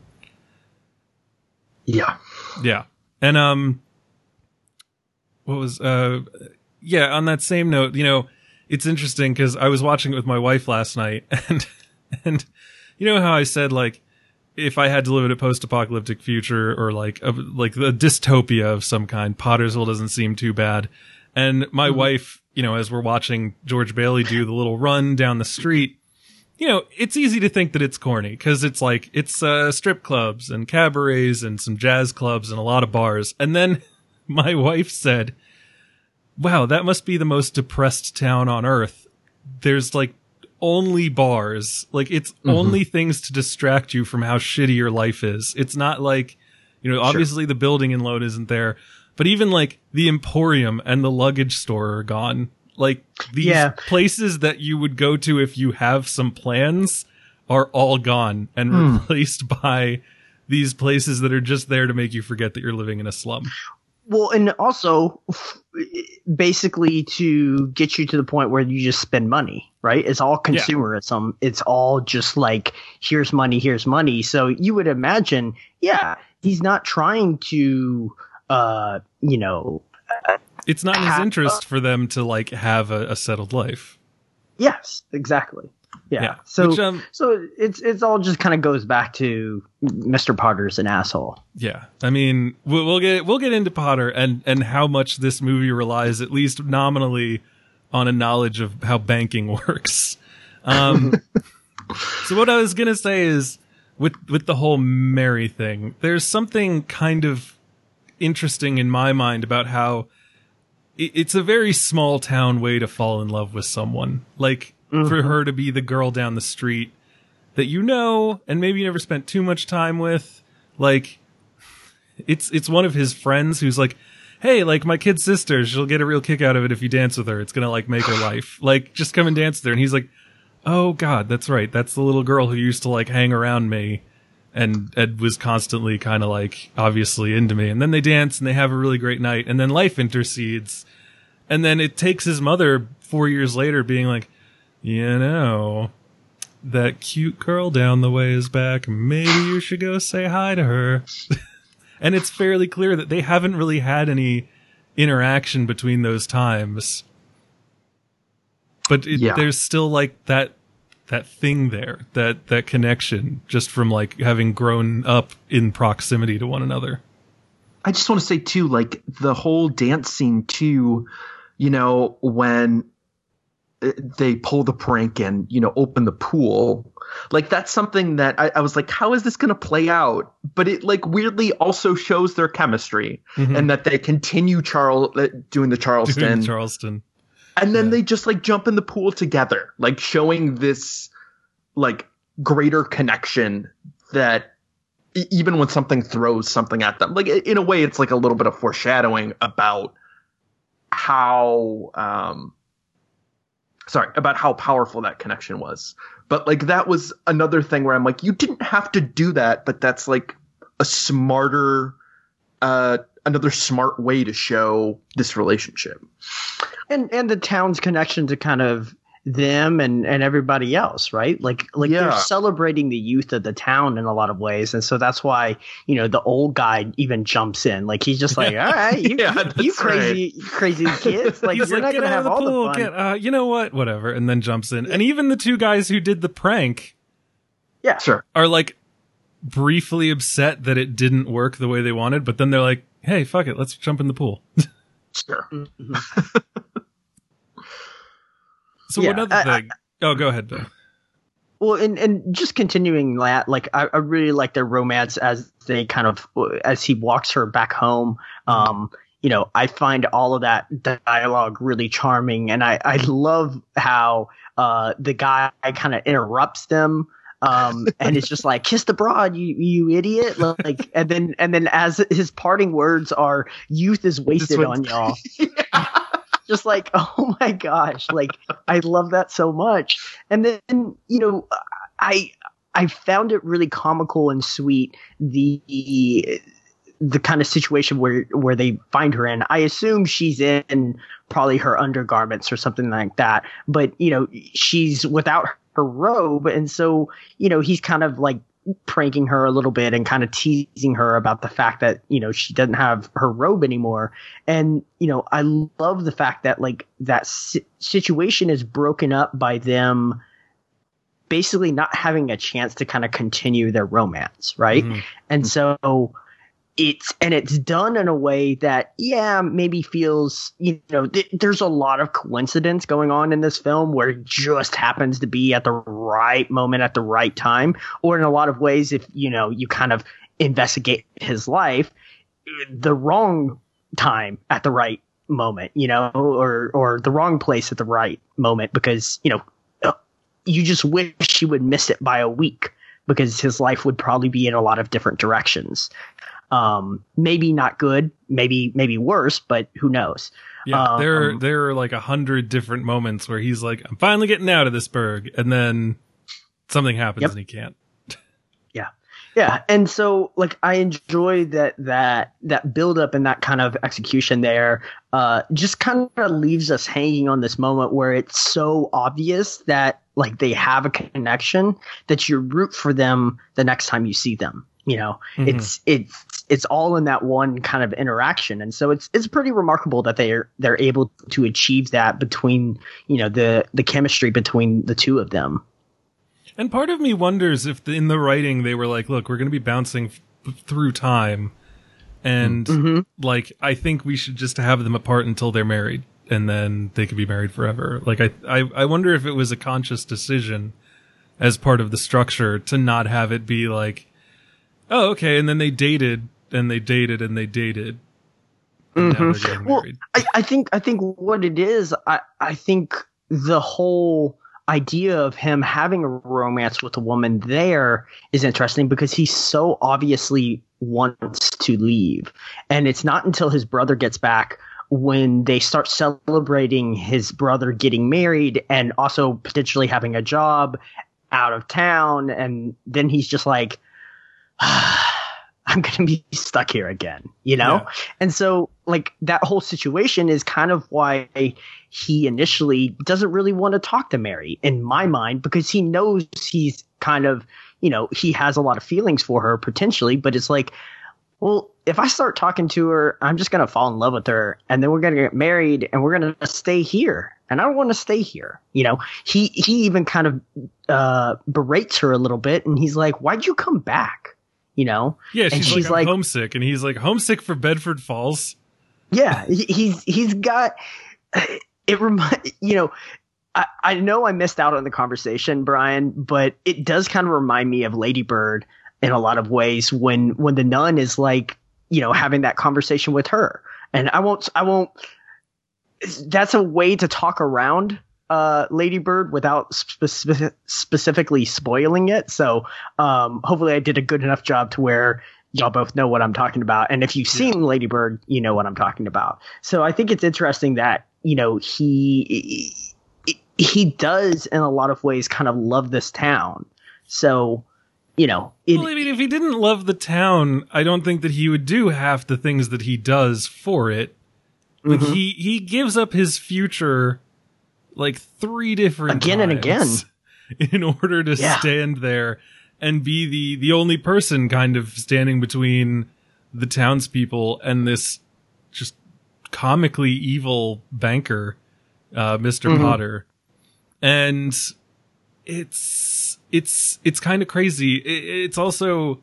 Yeah. Yeah. And, what was, on that same note, it's interesting because I was watching it with my wife last night and you know how I said, like, if I had to live in a post-apocalyptic future or like a dystopia of some kind, Pottersville doesn't seem too bad. And my wife, as we're watching George Bailey do the little run down the street, it's easy to think that it's corny because it's like, it's strip clubs and cabarets and some jazz clubs and a lot of bars. And then my wife said, wow, that must be the most depressed town on earth. There's like only bars. Like it's only things to distract you from how shitty your life is. It's not like, obviously the building in Lone isn't there. But even like the Emporium and the luggage store are gone. Like these places that you would go to if you have some plans are all gone and replaced by these places that are just there to make you forget that you're living in a slum. Well, and also basically to get you to the point where you just spend money, right? It's all consumerism. Yeah. It's all just like, here's money, here's money. So you would imagine, he's not trying to, it's not in his interest for them to like have a settled life. Yes, exactly. Yeah. So, so it's all just kind of goes back to Mr. Potter's an asshole. Yeah. I mean, we'll get into Potter and how much this movie relies, at least nominally, on a knowledge of how banking works. So what I was going to say is with the whole Mary thing, there's something kind of interesting in my mind about how it's a very small town way to fall in love with someone. Like for her to be the girl down the street that and maybe you never spent too much time with. Like it's one of his friends who's like, hey, like my kid's sister, she'll get a real kick out of it if you dance with her. It's gonna like make her life. Like just come and dance with her. And he's like, oh God, that's right. That's the little girl who used to like hang around me. And Ed was constantly kind of like obviously into me. And then they dance and they have a really great night. And then life intercedes. And then it takes his mother 4 years later being like, that cute girl down the way is back. Maybe you should go say hi to her. And it's fairly clear that they haven't really had any interaction between those times. But there's still like that thing there, that connection just from like having grown up in proximity to one another. I just want to say too, like the whole dance scene too, when they pull the prank and, open the pool, like that's something that I was like, how is this going to play out? But it like weirdly also shows their chemistry and that they continue doing the Charleston. And then they just like jump in the pool together, like showing this like greater connection that even when something throws something at them, like in a way, it's like a little bit of foreshadowing about how, about how powerful that connection was. But like, that was another thing where I'm like, you didn't have to do that, but that's like a smarter, another smart way to show this relationship. And the town's connection to kind of them and everybody else, right? Like they're celebrating the youth of the town in a lot of ways. And so that's why, the old guy even jumps in. Like, he's just like, all right, you crazy kids. Like, he's you're not like, going to have all pool, the fun. you know what? Whatever. And then jumps in. And even the two guys who did the prank are like briefly upset that it didn't work the way they wanted. But then they're like, hey, fuck it. Let's jump in the pool. Sure. Mm-hmm. So another thing. Go ahead, Bill. Well, and just continuing that, like I really like their romance as they as he walks her back home. I find all of that dialogue really charming, and I love how the guy kind of interrupts them. And it's just like, kiss the broad, you idiot. Like, and then as his parting words are, youth is wasted on y'all. Just like, oh my gosh, like, I love that so much. And then, I found it really comical and sweet, the kind of situation where they find her in. I assume she's in probably her undergarments or something like that, but she's without her robe, and so he's kind of like pranking her a little bit and kind of teasing her about the fact that she doesn't have her robe anymore. And I love the fact that like that situation is broken up by them basically not having a chance to kind of continue their romance, right? Mm-hmm. And so it's done in a way that, maybe feels, there's a lot of coincidence going on in this film where it just happens to be at the right moment at the right time. Or in a lot of ways, if, you kind of investigate his life, the wrong time at the right moment, or the wrong place at the right moment, because, you just wish he would miss it by a week, because his life would probably be in a lot of different directions. Maybe not good, maybe worse, but who knows? Yeah, there are like 100 different moments where he's like, I'm finally getting out of this burg, and then something happens and he can't. Yeah. And so like I enjoy that build up and that kind of execution there, just kind of leaves us hanging on this moment where it's so obvious that like they have a connection that you root for them the next time you see them. It's all in that one kind of interaction. And so it's pretty remarkable that they're able to achieve that between, the chemistry between the two of them. And part of me wonders if in the writing they were like, look, we're going to be bouncing through time. And like, I think we should just have them apart until they're married, and then they could be married forever. Like, I wonder if it was a conscious decision as part of the structure to not have it be like, oh, okay, and then they dated, and they dated, and they dated. And now they're getting married. I think what it is, I think the whole idea of him having a romance with a woman there is interesting because he so obviously wants to leave. And it's not until his brother gets back when they start celebrating his brother getting married and also potentially having a job out of town. And then he's just like, I'm going to be stuck here again, Yeah. And so like that whole situation is kind of why he initially doesn't really want to talk to Mary in my mind, because he knows he's kind of, he has a lot of feelings for her potentially, but it's like, well, if I start talking to her, I'm just going to fall in love with her, and then we're going to get married and we're going to stay here. And I don't want to stay here. He even kind of berates her a little bit, and he's like, why'd you come back? Yeah, she's like, I'm homesick, and he's like, homesick for Bedford Falls. Yeah, he's got it. I know I missed out on the conversation, Brian, but it does kind of remind me of Lady Bird in a lot of ways when the nun is like, having that conversation with her, and I won't. That's a way to talk around Lady Bird without specifically spoiling it. So hopefully I did a good enough job to where y'all both know what I'm talking about. And if you've seen Lady Bird, you know what I'm talking about. So I think it's interesting that, you know, he does in a lot of ways kind of love this town. So, you know, well, I mean, if he didn't love the town, I don't think that he would do half the things that he does for it. Like he gives up his future like 3 different again and again in order to stand there and be the only person kind of standing between the townspeople and this just comically evil banker, Mr. Potter. And it's kind of crazy. It's also,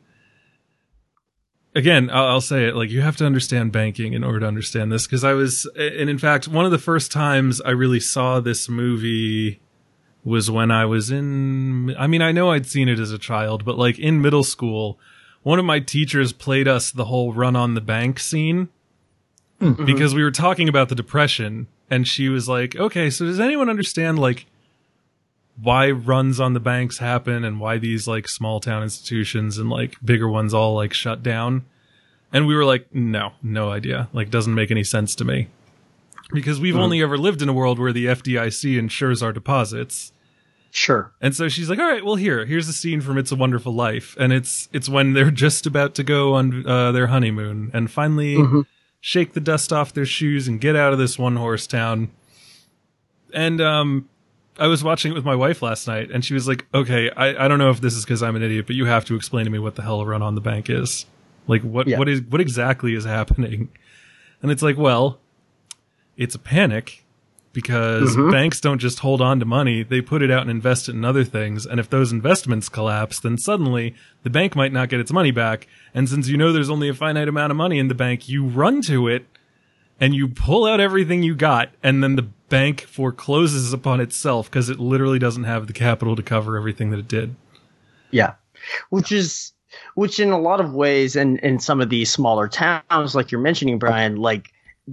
again, I'll say it, like, you have to understand banking in order to understand this. Cause and in fact, one of the first times I really saw this movie was when I was I know I'd seen it as a child, but like in middle school, one of my teachers played us the whole run on the bank scene because we were talking about the Depression, and she was like, okay, so does anyone understand like why runs on the banks happen and why these like small town institutions and like bigger ones all like shut down? And we were like, no idea. Like, doesn't make any sense to me, because we've only ever lived in a world where the FDIC insures our deposits. Sure. And so she's like, all right, well, here's a scene from It's a Wonderful Life. And it's when they're just about to go on their honeymoon and finally shake the dust off their shoes and get out of this one horse town. And, I was watching it with my wife last night, and she was like, okay, I don't know if this is because I'm an idiot, but you have to explain to me what the hell a run on the bank is. Like, what exactly is happening? And it's like, well, it's a panic, because banks don't just hold on to money. They put it out and invest it in other things. And if those investments collapse, then suddenly the bank might not get its money back. And since you know there's only a finite amount of money in the bank, you run to it and you pull out everything you got, and then the bank forecloses upon itself because it literally doesn't have the capital to cover everything that it did. Yeah. Which in a lot of ways, and in some of these smaller towns, like you're mentioning, Brian, like,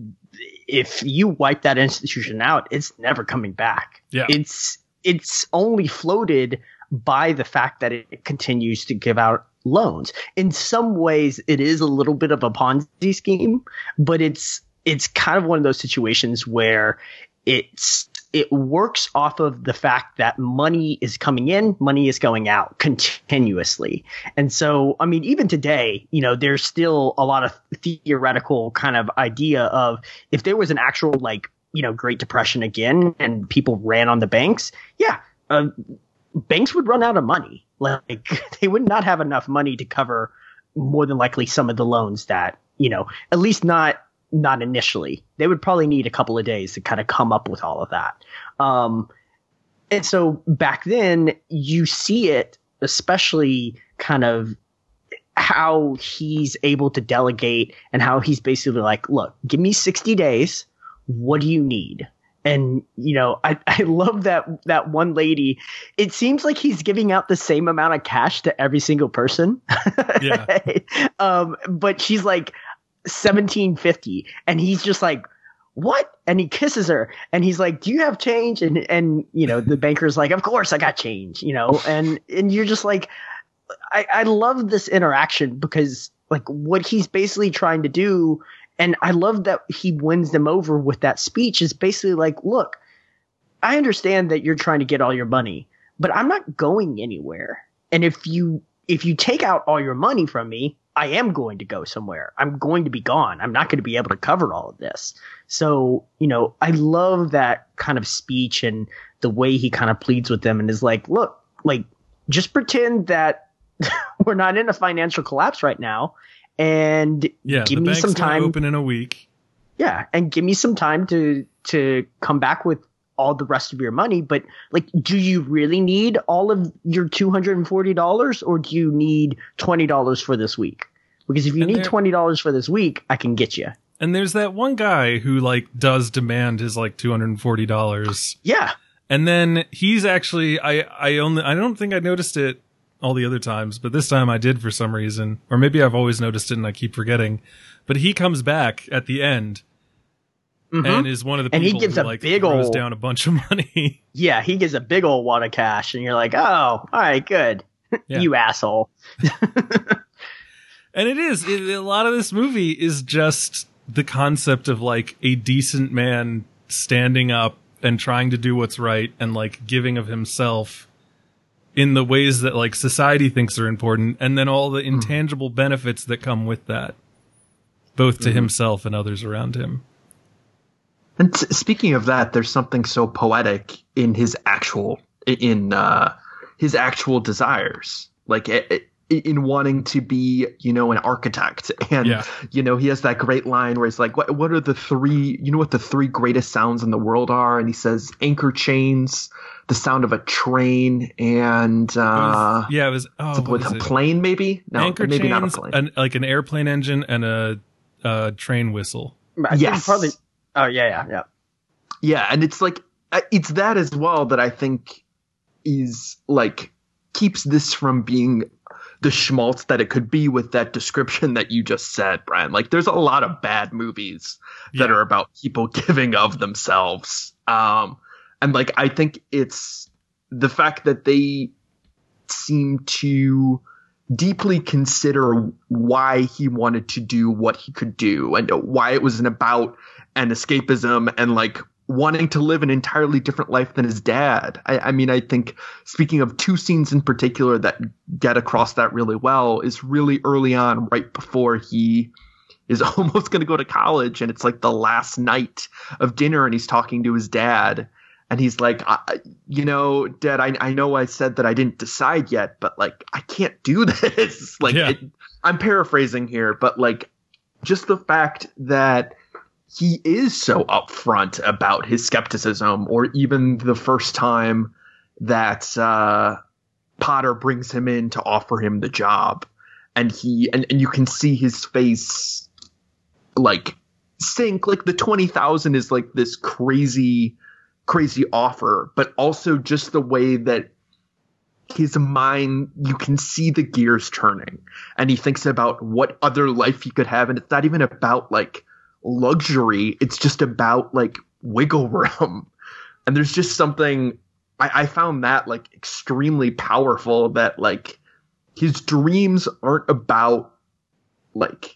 if you wipe that institution out, it's never coming back. Yeah. It's only floated by the fact that it continues to give out loans. In some ways, it is a little bit of a Ponzi scheme, but it's kind of one of those situations where it works off of the fact that money is coming in, money is going out continuously. And so, I mean, even today, you know, there's still a lot of theoretical kind of idea of if there was an actual, like, you know, Great Depression again and people ran on the banks, banks would run out of money. Like, they would not have enough money to cover more than likely some of the loans that, you know, at least not initially. They would probably need a couple of days to kind of come up with all of that. And so back then you see it, especially kind of how he's able to delegate and how he's basically like, look, give me 60 days. What do you need? And, you know, I love that one lady. It seems like he's giving out the same amount of cash to every single person. Yeah. But she's like, $17.50, and he's just like, what? And he kisses her, and he's like, do you have change? And you know, the banker's like, of course I got change, you know, and you're just like, I love this interaction, because like what he's basically trying to do, and I love that he wins them over with that speech, is basically like, look, I understand that you're trying to get all your money, but I'm not going anywhere. And if you take out all your money from me, I am going to go somewhere. I'm going to be gone. I'm not going to be able to cover all of this. So, you know, I love that kind of speech and the way he kind of pleads with them and is like, look, like, just pretend that we're not in a financial collapse right now, and give me some time. Open in a week. Yeah, and give me some time to come back with all the rest of your money. But like, do you really need all of your $240, or do you need $20 for this week? Because if you need $20 for this week, I can get you. And there's that one guy who like does demand his like $240. Yeah. And then he's actually, I don't think I noticed it all the other times, but this time I did for some reason, or maybe I've always noticed it and I keep forgetting. But he comes back at the end and is one of the And he people gives who a like big throws ol'- down a bunch of money. Yeah, he gives a big old wad of cash, and you're like, oh, all right, good. Yeah. You asshole. And a lot of this movie is just the concept of like a decent man standing up and trying to do what's right and like giving of himself in the ways that like society thinks are important, and then all the intangible benefits that come with that, both to himself and others around him. And speaking of that, there's something so poetic in his actual desires, like in wanting to be, you know, an architect. And you know, he has that great line where he's like, "What are the three? You know what the three greatest sounds in the world are?" And he says, "Anchor chains, the sound of a train, and it was with a plane, maybe no, anchor maybe chains, not a plane, like an airplane engine and a train whistle." Yes. Probably. Oh, yeah. Yeah, and it's like it's that as well that I think is like keeps this from being the schmaltz that it could be with that description that you just said, Brian. Like there's a lot of bad movies that are about people giving of themselves. And like I think it's the fact that they seem to deeply consider why he wanted to do what he could do and why it wasn't about an escapism and like wanting to live an entirely different life than his dad. I mean, I think speaking of two scenes in particular that get across that really well is really early on, right before he is almost going to go to college. And it's like the last night of dinner and he's talking to his dad. And he's like, you know, Dad, I know I said that I didn't decide yet, but like, I can't do this. Like, I'm paraphrasing here, but like, just the fact that he is so upfront about his skepticism, or even the first time that Potter brings him in to offer him the job, and you can see his face like sink. Like the 20,000 is like this crazy offer, but also just the way that his mind, you can see the gears turning, and he thinks about what other life he could have, and it's not even about like luxury, it's just about like wiggle room. And there's just something I found that like extremely powerful, that like his dreams aren't about like,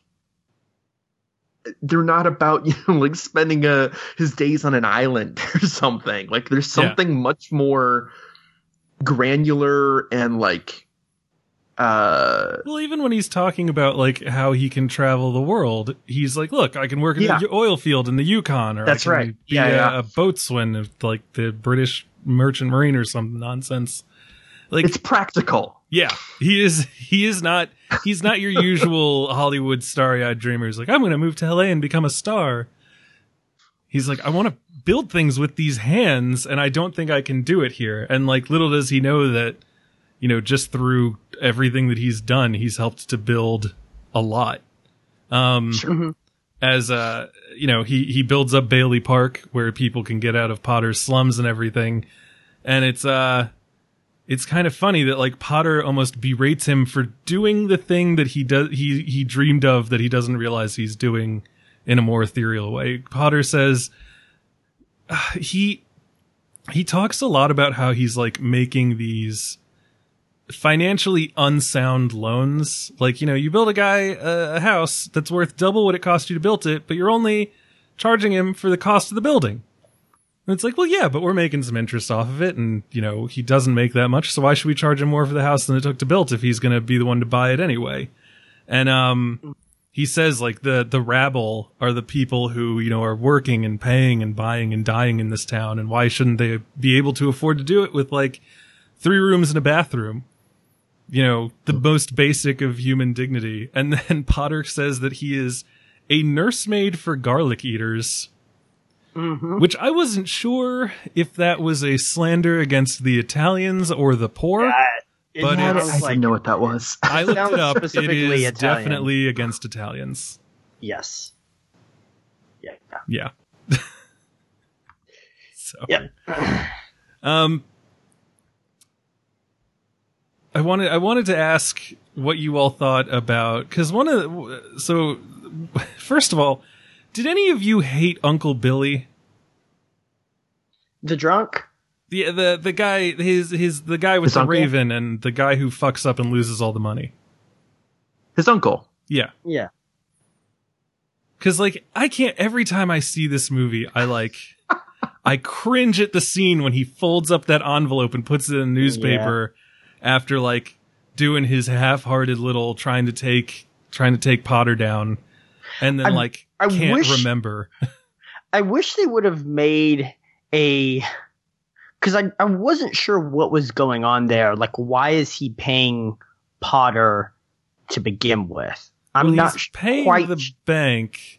they're not about, you know, like spending his days on an island or something. Like there's something much more granular and like well, even when he's talking about like how he can travel the world, he's like, look, I can work in the oil field in the Yukon, or that's I can be a boatswain, like the British Merchant Marine or some nonsense. Like it's practical. Yeah, he's not your usual Hollywood starry-eyed dreamer. He's like, I'm going to move to LA and become a star. He's like, I want to build things with these hands, and I don't think I can do it here. And like, little does he know that, you know, just through everything that he's done, he's helped to build a lot. As you know, he builds up Bailey Park, where people can get out of Potter's slums and everything. And it's kind of funny that like Potter almost berates him for doing the thing that he dreamed of, that he doesn't realize he's doing in a more ethereal way. Potter says he talks a lot about how he's like making these financially unsound loans. Like, you know, you build a guy a house that's worth double what it cost you to build it, but you're only charging him for the cost of the building. And it's like, well, yeah, but we're making some interest off of it, and, you know, he doesn't make that much, so why should we charge him more for the house than it took to build if he's going to be the one to buy it anyway? And he says, like, the rabble are the people who, you know, are working and paying and buying and dying in this town, and why shouldn't they be able to afford to do it with, like, 3 rooms and a bathroom? You know, the most basic of human dignity. And then Potter says that he is a nursemaid for garlic eaters. Which I wasn't sure if that was a slander against the Italians or the poor. But I didn't know what that was. I looked it up. It is Italian. definitely against Italians. Yes. Yeah. So. Yep. I wanted to ask what you all thought about, because first of all, Did any of you hate Uncle Billy? The drunk? The guy, the guy with His the uncle? raven and the guy who fucks up and loses all the money. His uncle. Yeah. Yeah. Cause like, I can't, every time I see this movie, I cringe at the scene when he folds up that envelope and puts it in a newspaper after like doing his half-hearted little trying to take Potter down and then I can't wish- remember. I wish they would have made because I wasn't sure what was going on there. Like, why is he paying Potter to begin with? I'm Well, not he's paying quite the bank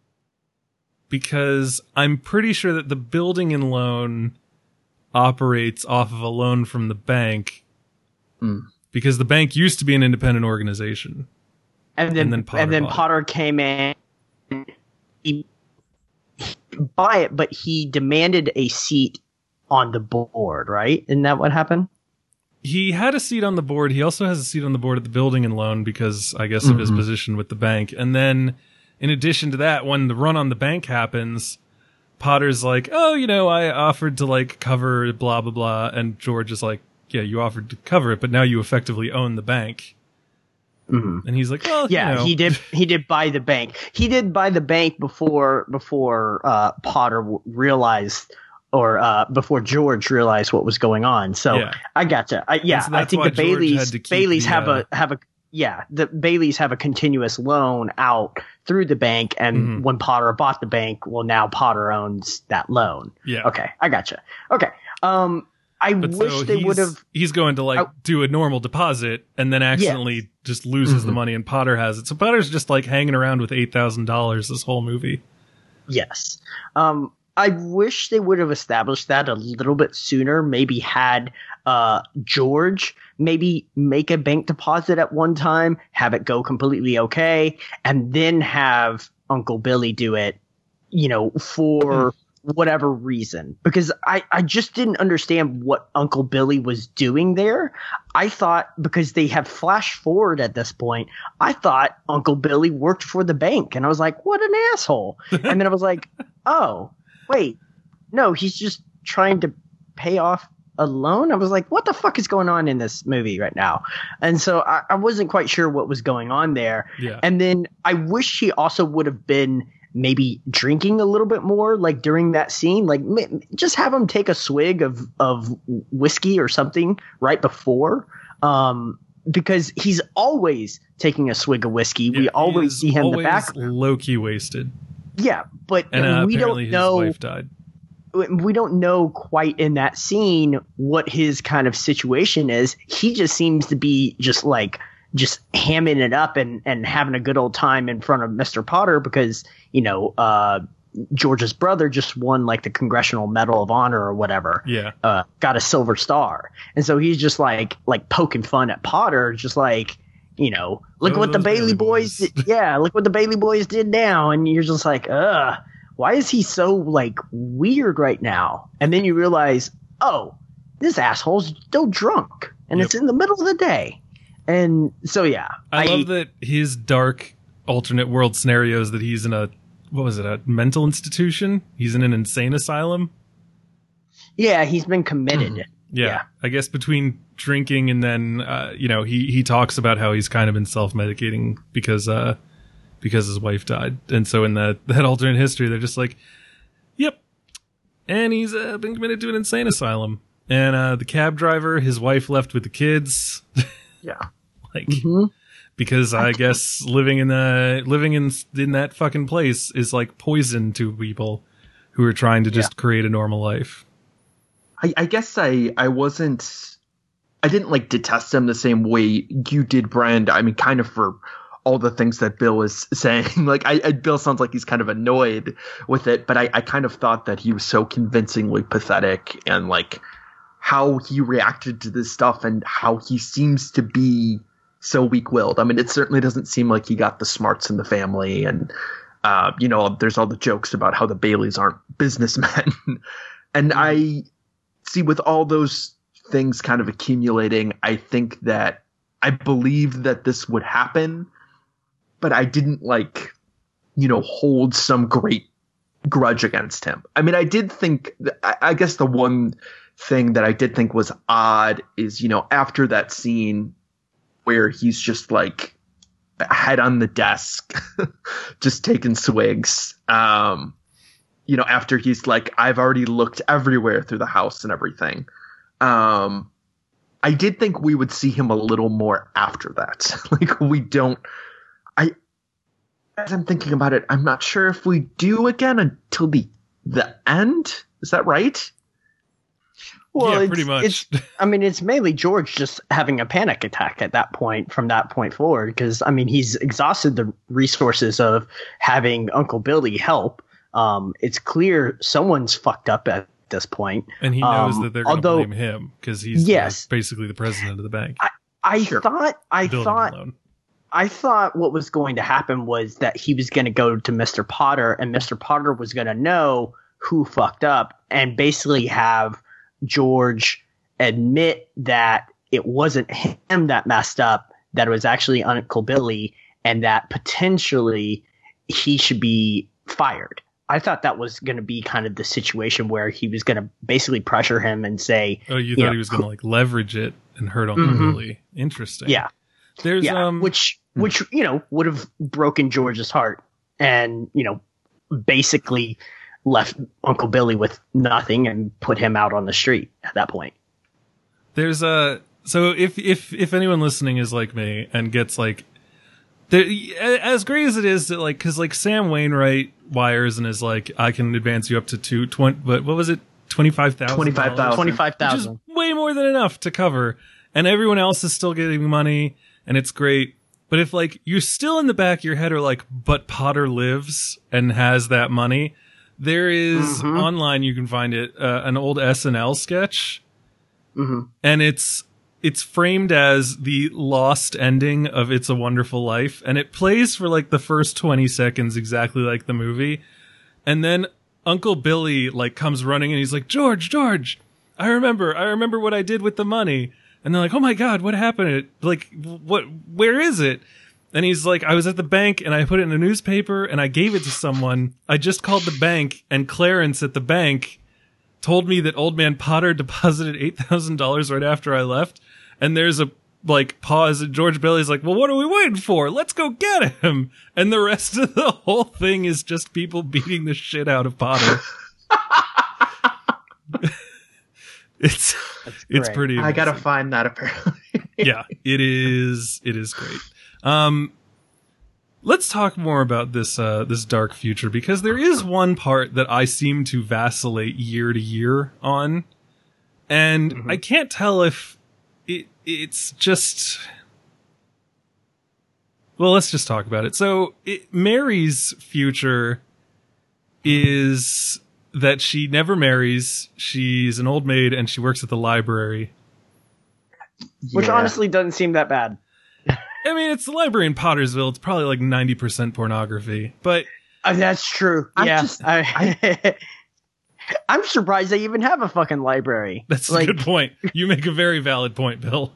because I'm pretty sure that the building and loan operates off of a loan from the bank because the bank used to be an independent organization. And then bought it. Potter came in. He buy it, but he demanded a seat on the board, right? Isn't that what happened? He had a seat on the board. He also has a seat on the board at the building and loan because I guess of his position with the bank. And then in addition to that, when the run on the bank happens, Potter's like, oh, I offered to like cover blah, blah, blah. And George is like, yeah, you offered to cover it, but now you effectively own the bank. Mm-hmm. And he's like, well, yeah, he did buy the bank. He did buy the bank before Potter realized, or before George realized what was going on. So Yeah. I gotcha. I think the Baileys have the Baileys have a continuous loan out through the bank, and when Potter bought the bank, well, now Potter owns that loan. Yeah. Okay, I gotcha. Okay. I wish they would have. He's going to do a normal deposit and then accidentally just loses the money, and Potter has it. So Potter's just like hanging around with $8,000 this whole movie. Yes. I wish they would have established that a little bit sooner. Maybe had George maybe make a bank deposit at one time, have it go completely okay, and then have Uncle Billy do it, for whatever reason. Because I just didn't understand what Uncle Billy was doing there. I thought, because they have flash forward at this point, I thought Uncle Billy worked for the bank. And I was like, what an asshole. And then I was like, oh, wait, no, he's just trying to pay off a loan. I was like, what the fuck is going on in this movie right now? And so I wasn't quite sure what was going on there. Yeah. And then I wish he also would have been maybe drinking a little bit more, like during that scene, like just have him take a swig of whiskey or something right before, because he's always taking a swig of whiskey. Yeah, we always see him in the back. Low-key wasted. Yeah, but And we apparently don't know. his wife died. We don't know quite in that scene what his kind of situation is. He just seems to be just hamming it up and having a good old time in front of Mr. Potter because, George's brother just won like the Congressional Medal of Honor or whatever. Yeah. Got a silver star. And so he's just like poking fun at Potter, just like, look what the Bailey boys did. Yeah, look what the Bailey boys did now. And you're just like, why is he so like weird right now? And then you realize, oh, this asshole's still drunk and it's in the middle of the day. And so, yeah. I love that his dark alternate world scenarios that he's in a mental institution? He's in an insane asylum? Yeah, he's been committed. Yeah. I guess between drinking and then, he talks about how he's kind of been self-medicating because his wife died. And so in that alternate history, they're just like, yep. And he's been committed to an insane asylum. And the cab driver, his wife left with the kids. Yeah. Because I guess living in that fucking place is like poison to people who are trying to just create a normal life. I guess I didn't like detest him the same way you did, Brand. I mean, kind of for all the things that Bill is saying. Like, Bill sounds like he's kind of annoyed with it, but I kind of thought that he was so convincingly pathetic, and like how he reacted to this stuff and how he seems to be so weak-willed. I mean, it certainly doesn't seem like he got the smarts in the family, and there's all the jokes about how the Baileys aren't businessmen. And I see, with all those things kind of accumulating, I think that I believed that this would happen, but I didn't hold some great grudge against him. I mean, I did think, I guess the one thing that I did think was odd is, after that scene where he's just like head on the desk, just taking swigs, after he's like, I've already looked everywhere through the house and everything. I did think we would see him a little more after that. Like, we don't, as I'm thinking about it, I'm not sure if we do again until the end. Is that right? Well, yeah, pretty much. It's mainly George just having a panic attack at that point, from that point forward, because, he's exhausted the resources of having Uncle Billy help. It's clear someone's fucked up at this point. And he knows that they're going to blame him because he's basically the president of the bank. I thought what was going to happen was that he was going to go to Mr. Potter, and Mr. Potter was going to know who fucked up and basically have George admit that it wasn't him that messed up, that it was actually Uncle Billy, and that potentially he should be fired. I thought that was going to be kind of the situation where he was going to basically pressure him and say, "Oh, you thought he was going to like leverage it and hurt Uncle Billy." Interesting. Yeah. There's which would have broken George's heart and basically left Uncle Billy with nothing and put him out on the street at that point. There's so if anyone listening is like me and gets like, as great as it is that like, because like Sam Wainwright wires and is like, I can advance you up to 20, but what was it, $25,000? $25,000, which is way more than enough to cover, and everyone else is still getting money, and it's great. But if like you're still in the back of your head are like, but Potter lives and has that money. There is online, you can find it, an old SNL sketch, and it's framed as the lost ending of It's a Wonderful Life, and it plays for like the first 20 seconds exactly like the movie, and then Uncle Billy like comes running and he's like, George, I remember what I did with the money, and they're like, oh my god, what happened? Like, where is it? And he's like, I was at the bank and I put it in a newspaper and I gave it to someone. I just called the bank and Clarence at the bank told me that old man Potter deposited $8,000 right after I left. And there's a like pause and George Billy's like, well, what are we waiting for? Let's go get him. And the rest of the whole thing is just people beating the shit out of Potter. It's pretty amazing. I gotta find that apparently. Yeah, it is great. Let's talk more about this dark future, because there is one part that I seem to vacillate year to year on, and I can't tell if it's just. Well, let's just talk about it. So, Mary's future is that she never marries. She's an old maid and she works at the library, which honestly doesn't seem that bad. I mean, it's the library in Pottersville. It's probably like 90% pornography, but that's true. I'm surprised they even have a fucking library. That's a good point. You make a very valid point, Bill.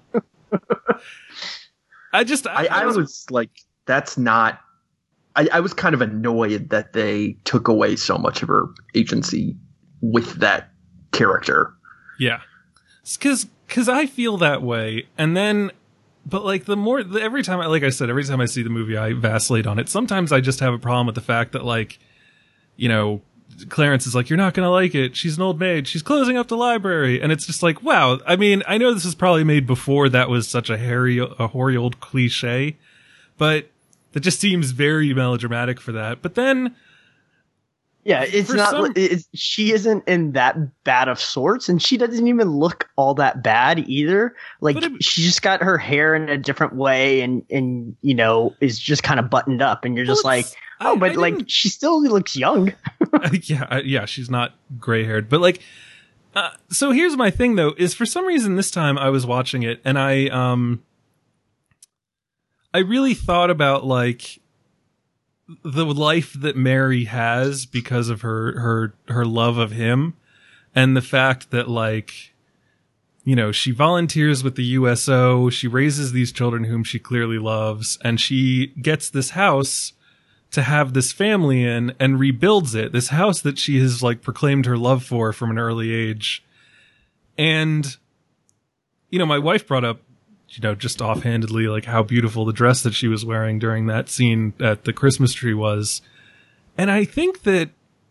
I was like, that's not. I was kind of annoyed that they took away so much of her agency with that character. Yeah, because I feel that way, and then. But like every time I see the movie, I vacillate on it. Sometimes I just have a problem with the fact that like, Clarence is like, you're not going to like it. She's an old maid. She's closing up the library. And it's just like, wow. I mean, I know this was probably made before that was such a hoary old cliche, but that just seems very melodramatic for that. But then. Yeah, it's not. She isn't in that bad of sorts, and she doesn't even look all that bad either. Like she just got her hair in a different way, and is just kind of buttoned up, and you're just like, she still looks young. yeah, she's not gray haired, but like, so here's my thing though: is for some reason this time I was watching it, and I really thought about like. The life that Mary has because of her love of him, and the fact that like, she volunteers with the USO, she raises these children whom she clearly loves, and she gets this house to have this family in and rebuilds it, this house that she has like proclaimed her love for from an early age. And, you know, my wife brought up, you know, just offhandedly, like how beautiful the dress that she was wearing during that scene at the Christmas tree was. And I think that,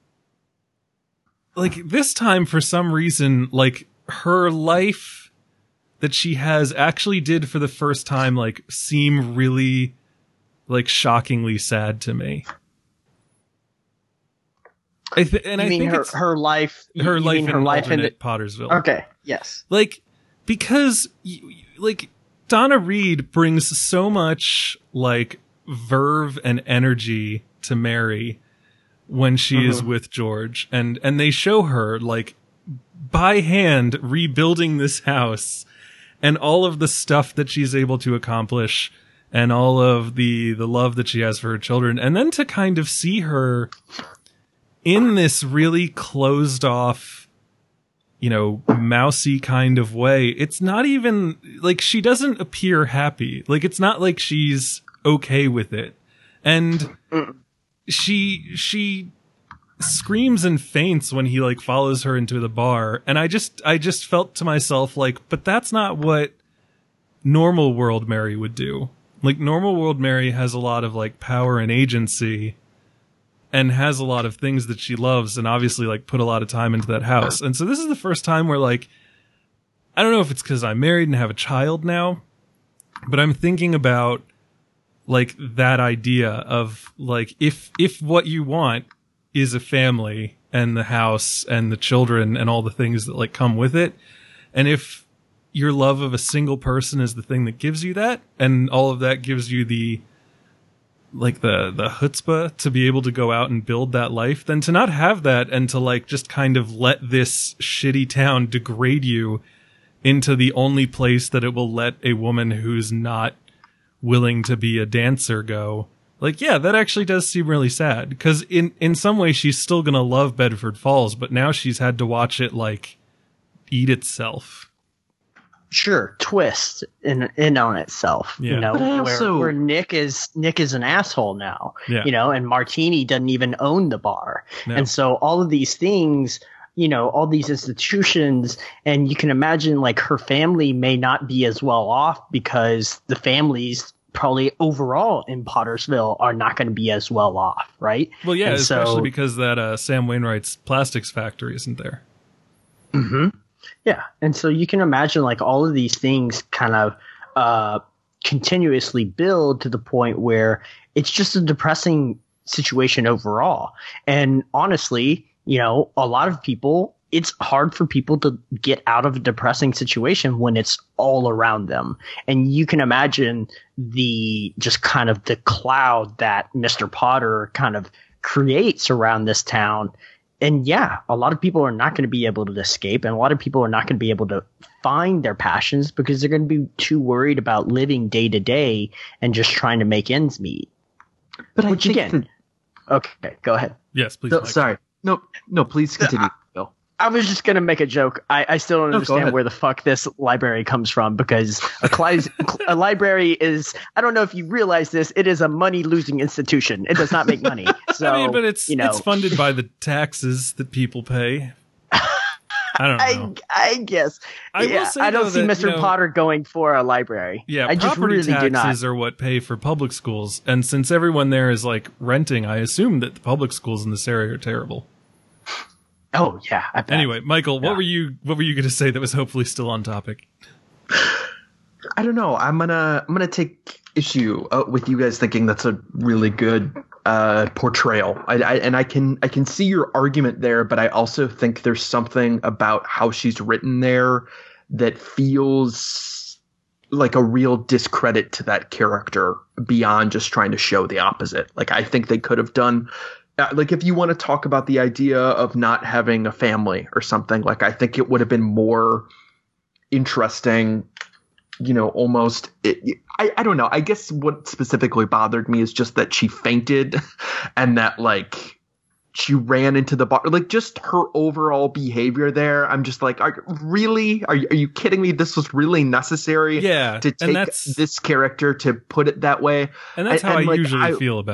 like, this time for some reason, like, her life that she has actually did for the first time, like, seem really, like, shockingly sad to me. I think her life, her life in alternate Pottersville. Okay, yes. Like, because, like, Donna Reed brings so much, like, verve and energy to Mary when she is with George. And they show her, like, by hand rebuilding this house and all of the stuff that she's able to accomplish and all of the love that she has for her children. And then to kind of see her in this really closed off, you know, mousy kind of way. It's not even like she doesn't appear happy. Like, it's not like she's okay with it. And she screams and faints when he like follows her into the bar. And I just felt to myself like, but that's not what normal world Mary would do. Like, normal world Mary has a lot of like power and agency and has a lot of things that she loves and obviously like put a lot of time into that house. And so this is the first time where like, I don't know if it's because I'm married and have a child now, but I'm thinking about like that idea of like, if what you want is a family and the house and the children and all the things that like come with it, and if your love of a single person is the thing that gives you that, and all of that gives you the like the chutzpah to be able to go out and build that life, then to not have that and to like just kind of let this shitty town degrade you into the only place that it will let a woman who's not willing to be a dancer go. Like, yeah, that actually does seem really sad, because in some way she's still gonna love Bedford Falls, but now she's had to watch it like eat itself. Sure, twist in on itself. Yeah. You know, also, where Nick is an asshole now. Yeah. You know, and Martini doesn't even own the bar, No. and so all of these things, you know, all these institutions, and you can imagine like her family may not be as well off because the families probably overall in Pottersville are not going to be as well off, right? Well, yeah, and especially because that Sam Wainwright's plastics factory isn't there. Mm-hmm. Yeah, and so you can imagine like all of these things kind of continuously build to the point where it's just a depressing situation overall. And honestly, you know, a lot of people, it's hard for people to get out of a depressing situation when it's all around them. And you can imagine the just kind of the cloud that Mr. Potter kind of creates around this town. And yeah, a lot of people are not going to be able to escape, and a lot of people are not going to be able to find their passions because they're going to be too worried about living day to day and just trying to make ends meet. But Which again, okay, go ahead. Yes, please. No, Mike. sorry. No, please continue, Bill. I was just going to make a joke. I still don't go understand ahead. where the fuck this library comes from, because a library is, I don't know if you realize this, it is a money-losing institution. It does not make money. So, I mean, but it's you know, it's funded by the taxes that people pay. I don't know. I guess. I will say, I don't though, see that, Mr. you know, Potter going for a library. Yeah, I just property really do not. taxes are what pay for public schools, and since everyone there is like renting, I assume that the public schools in this area are terrible. Oh yeah. I bet. Anyway, Michael, what were you going to say that was hopefully still on topic? I don't know. I'm gonna take issue with you guys thinking that's a really good portrayal. I can see your argument there, but I also think there's something about how she's written there that feels like a real discredit to that character beyond just trying to show the opposite. Like, I think they could have done. Like, if you want to talk about the idea of not having a family or something, like, I think it would have been more interesting, you know, almost. I don't know. I guess what specifically bothered me is just that she fainted and that, like, she ran into the bar. Like, just her overall behavior there. I'm just like, really? Are you kidding me? This was really necessary? Yeah, To take this character to put it that way? And that's how I like, usually feel about it.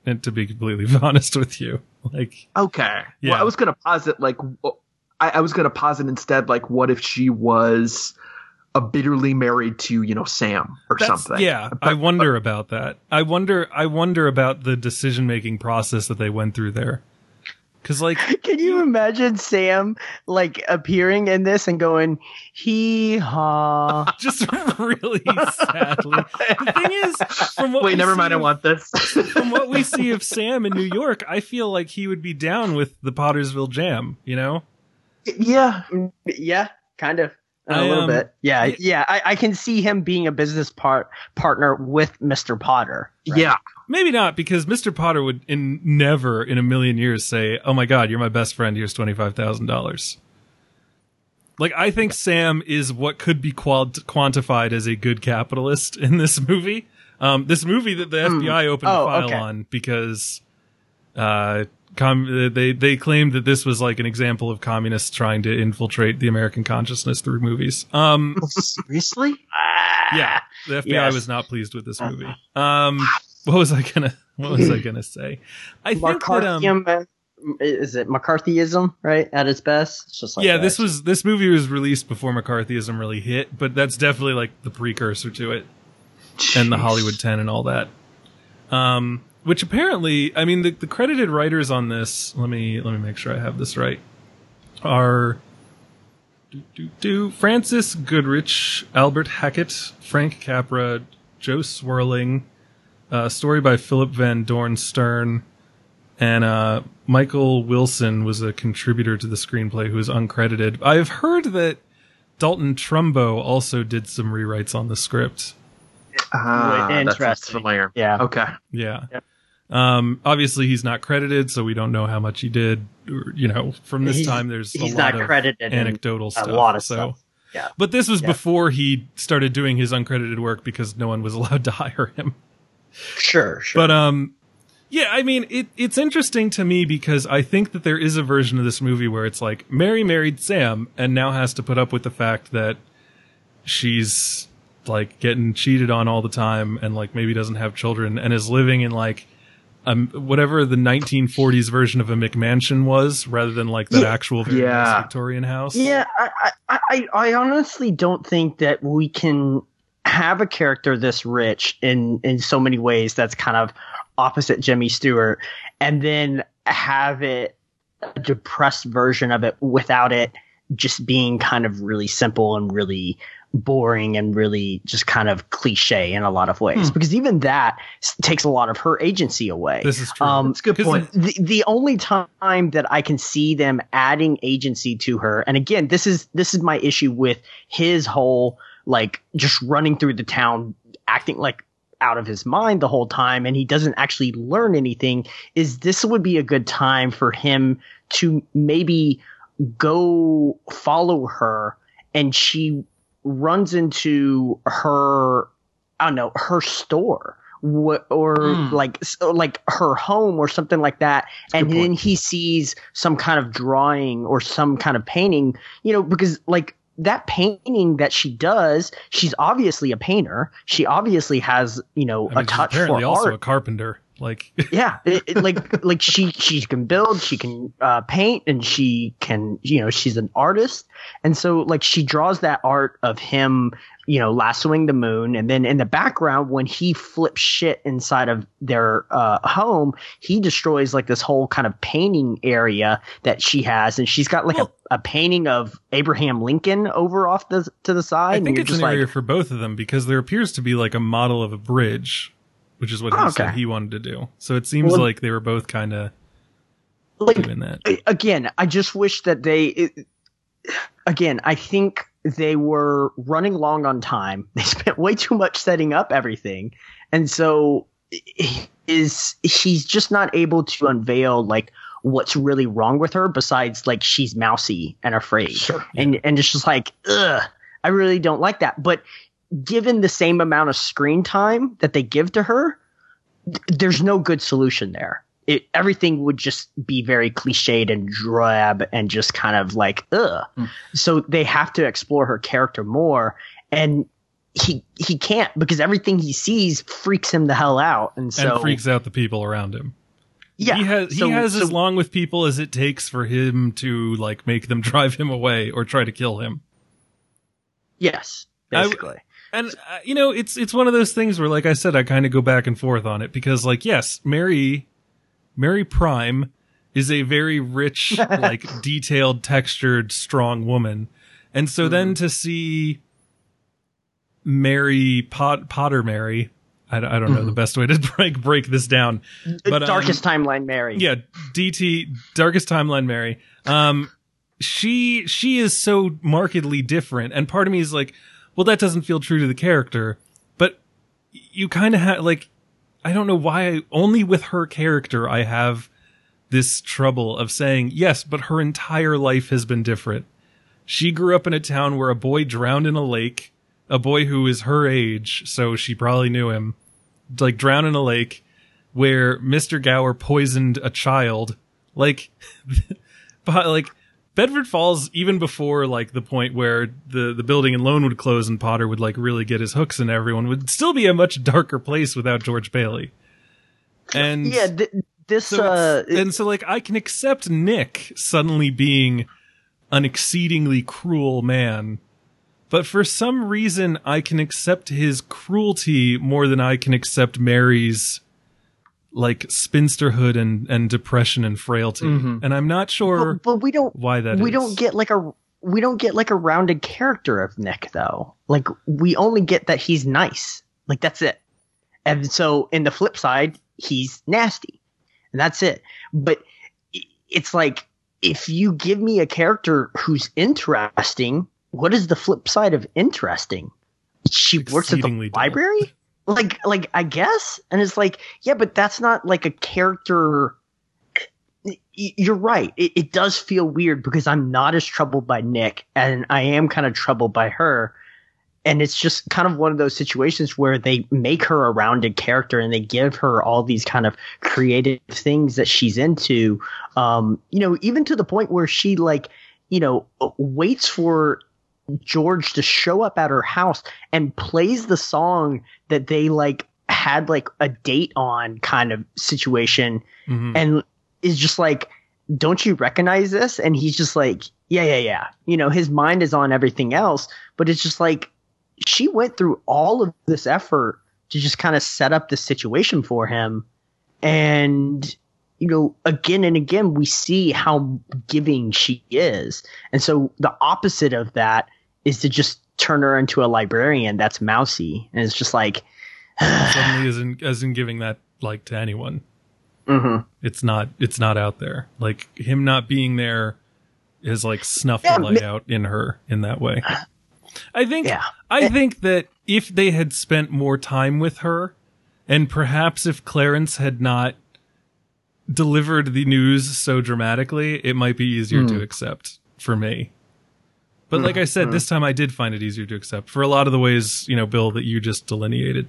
and to be completely honest with you. Like, okay. Yeah. Well, I was going to posit, like, I was going to posit instead, like, what if she was a bitterly married to, you know, Sam or something? Yeah, I wonder about that. I wonder about the decision-making process that they went through there. Because, like, Can you imagine Sam like appearing in this and going hee haw? just really sadly. The thing is, from what Wait, we never see mind. I of- want this. from what we see of Sam in New York, I feel like he would be down with the Pottersville Jam, you know? Yeah. Yeah, kind of. A I, little bit. Yeah, y- yeah. I can see him being a business partner with Mr. Potter. right? Yeah. Maybe not, because Mr. Potter would never in a million years say, "Oh my God, you're my best friend. Here's $25,000." Like, I think Sam is what could be quantified as a good capitalist in this movie. This movie that the FBI opened a file on because they claimed that this was like an example of communists trying to infiltrate the American consciousness through movies. Seriously? Yeah, the FBI Yes. was not pleased with this movie. What was I gonna say? I think that McCarthyism, is it McCarthyism, right? At its best? It's just like yeah, that. this movie was released before McCarthyism really hit, but that's definitely like the precursor to it, and the Hollywood 10 and all that. Which apparently, I mean, the credited writers on this. Let me make sure I have this right. Are Francis Goodrich, Albert Hackett, Frank Capra, Joe Swirling. Story by Philip Van Dorn Stern, and Michael Wilson was a contributor to the screenplay who is uncredited. I've heard that Dalton Trumbo also did some rewrites on the script. That sounds Interesting. familiar. Yeah. Okay. Yeah. Yep. Obviously he's not credited, so we don't know how much he did. Or, you know, from this time, there's he's a lot not of credited in anecdotal stuff. a lot of so. stuff. Yeah. But this was Yeah. before he started doing his uncredited work because no one was allowed to hire him. Sure. But yeah, I mean, it's interesting to me because I think that there is a version of this movie where it's like Mary married Sam and now has to put up with the fact that she's like getting cheated on all the time and like maybe doesn't have children and is living in like whatever the 1940s version of a McMansion was, rather than like that actual very nice Victorian house. Yeah, I honestly don't think that we can have a character this rich in so many ways that's kind of opposite Jimmy Stewart, and then have it a depressed version of it without it just being kind of really simple and really boring and really just kind of cliche in a lot of ways. Because even that takes a lot of her agency away. This is true. That's a good point. The only time that I can see them adding agency to her, and again, this is my issue with his whole like just running through the town, acting like out of his mind the whole time, and he doesn't actually learn anything, is this would be a good time for him to maybe go follow her, and she runs into her, I don't know, her store or like her home or something like that. And then he sees some kind of drawing or some kind of painting, you know, because like that painting that she does, she's obviously a painter. She obviously has, you know, I mean, a touch she's apparently for also art. a carpenter. Like, Yeah, like she can build, she can paint, and she can, you know, she's an artist, and so like she draws that art of him, you know, lassoing the moon, and then in the background when he flips shit inside of their home, he destroys like this whole kind of painting area that she has, and she's got like a painting of Abraham Lincoln over off to the side. I think and it's you're an just area like, for both of them because there appears to be like a model of a bridge, which is what he said okay. he wanted to do. So it seems like they were both kind of doing that. Again, I just wish that I think they were running long on time. They spent way too much setting up everything. And so he's just not able to unveil like what's really wrong with her besides like she's mousy and afraid. Sure. And it's just like, ugh, I really don't like that. But given the same amount of screen time that they give to her, there's no good solution there. Everything would just be very cliched and drab and just kind of like, ugh. So they have to explore her character more. And he can't, because everything he sees freaks him the hell out, and freaks out the people around him. Yeah, he has as long with people as it takes for him to like make them drive him away or try to kill him. Yes, basically. It's one of those things where, like I said, I kind of go back and forth on it, because, like, yes, Mary Prime is a very rich, like, detailed, textured, strong woman. And so then to see Potter Mary, I don't know the best way to break this down. But Darkest Timeline Mary. Yeah, Darkest Timeline Mary. She is so markedly different, and part of me is like, well, that doesn't feel true to the character, but you kind of have, like, I don't know why, only with her character I have this trouble of saying, yes, but her entire life has been different. She grew up in a town where a boy drowned in a lake, a boy who is her age, so she probably knew him, like, drowned in a lake, where Mr. Gower poisoned a child. Like, Bedford Falls, even before, like, the point where the building and loan would close and Potter would, like, really get his hooks in everyone, would still be a much darker place without George Bailey. And yeah, so like, I can accept Nick suddenly being an exceedingly cruel man, but for some reason I can accept his cruelty more than I can accept Mary's, like, spinsterhood and depression and frailty. And I'm not sure but we don't why that we is. don't get like a rounded character of Nick, though. Like, we only get that he's nice. Like, that's it. And so in the flip side, he's nasty. And that's it. But it's like, if you give me a character who's interesting, what is the flip side of interesting? She works at the library? Like, I guess. And it's like, yeah, but that's not like a character. You're right. It does feel weird, because I'm not as troubled by Nick, and I am kind of troubled by her. And it's just kind of one of those situations where they make her a rounded character and they give her all these kind of creative things that she's into. Even to the point where she, like, waits for George to show up at her house and plays the song that they, like, had, like, a date on kind of situation, and is just like, don't you recognize this? And he's just like, yeah. His mind is on everything else, but it's just like, she went through all of this effort to just kind of set up this situation for him. And, again and again, we see how giving she is. And so the opposite of that is to just turn her into a librarian that's mousy. And it's just like, suddenly isn't giving that, like, to anyone. It's not out there. Like, him not being there is, like, snuffed the light out in her in that way. I think that if they had spent more time with her, and perhaps if Clarence had not delivered the news so dramatically, it might be easier to accept for me. But like I said, this time I did find it easier to accept for a lot of the ways, Bill, that you just delineated.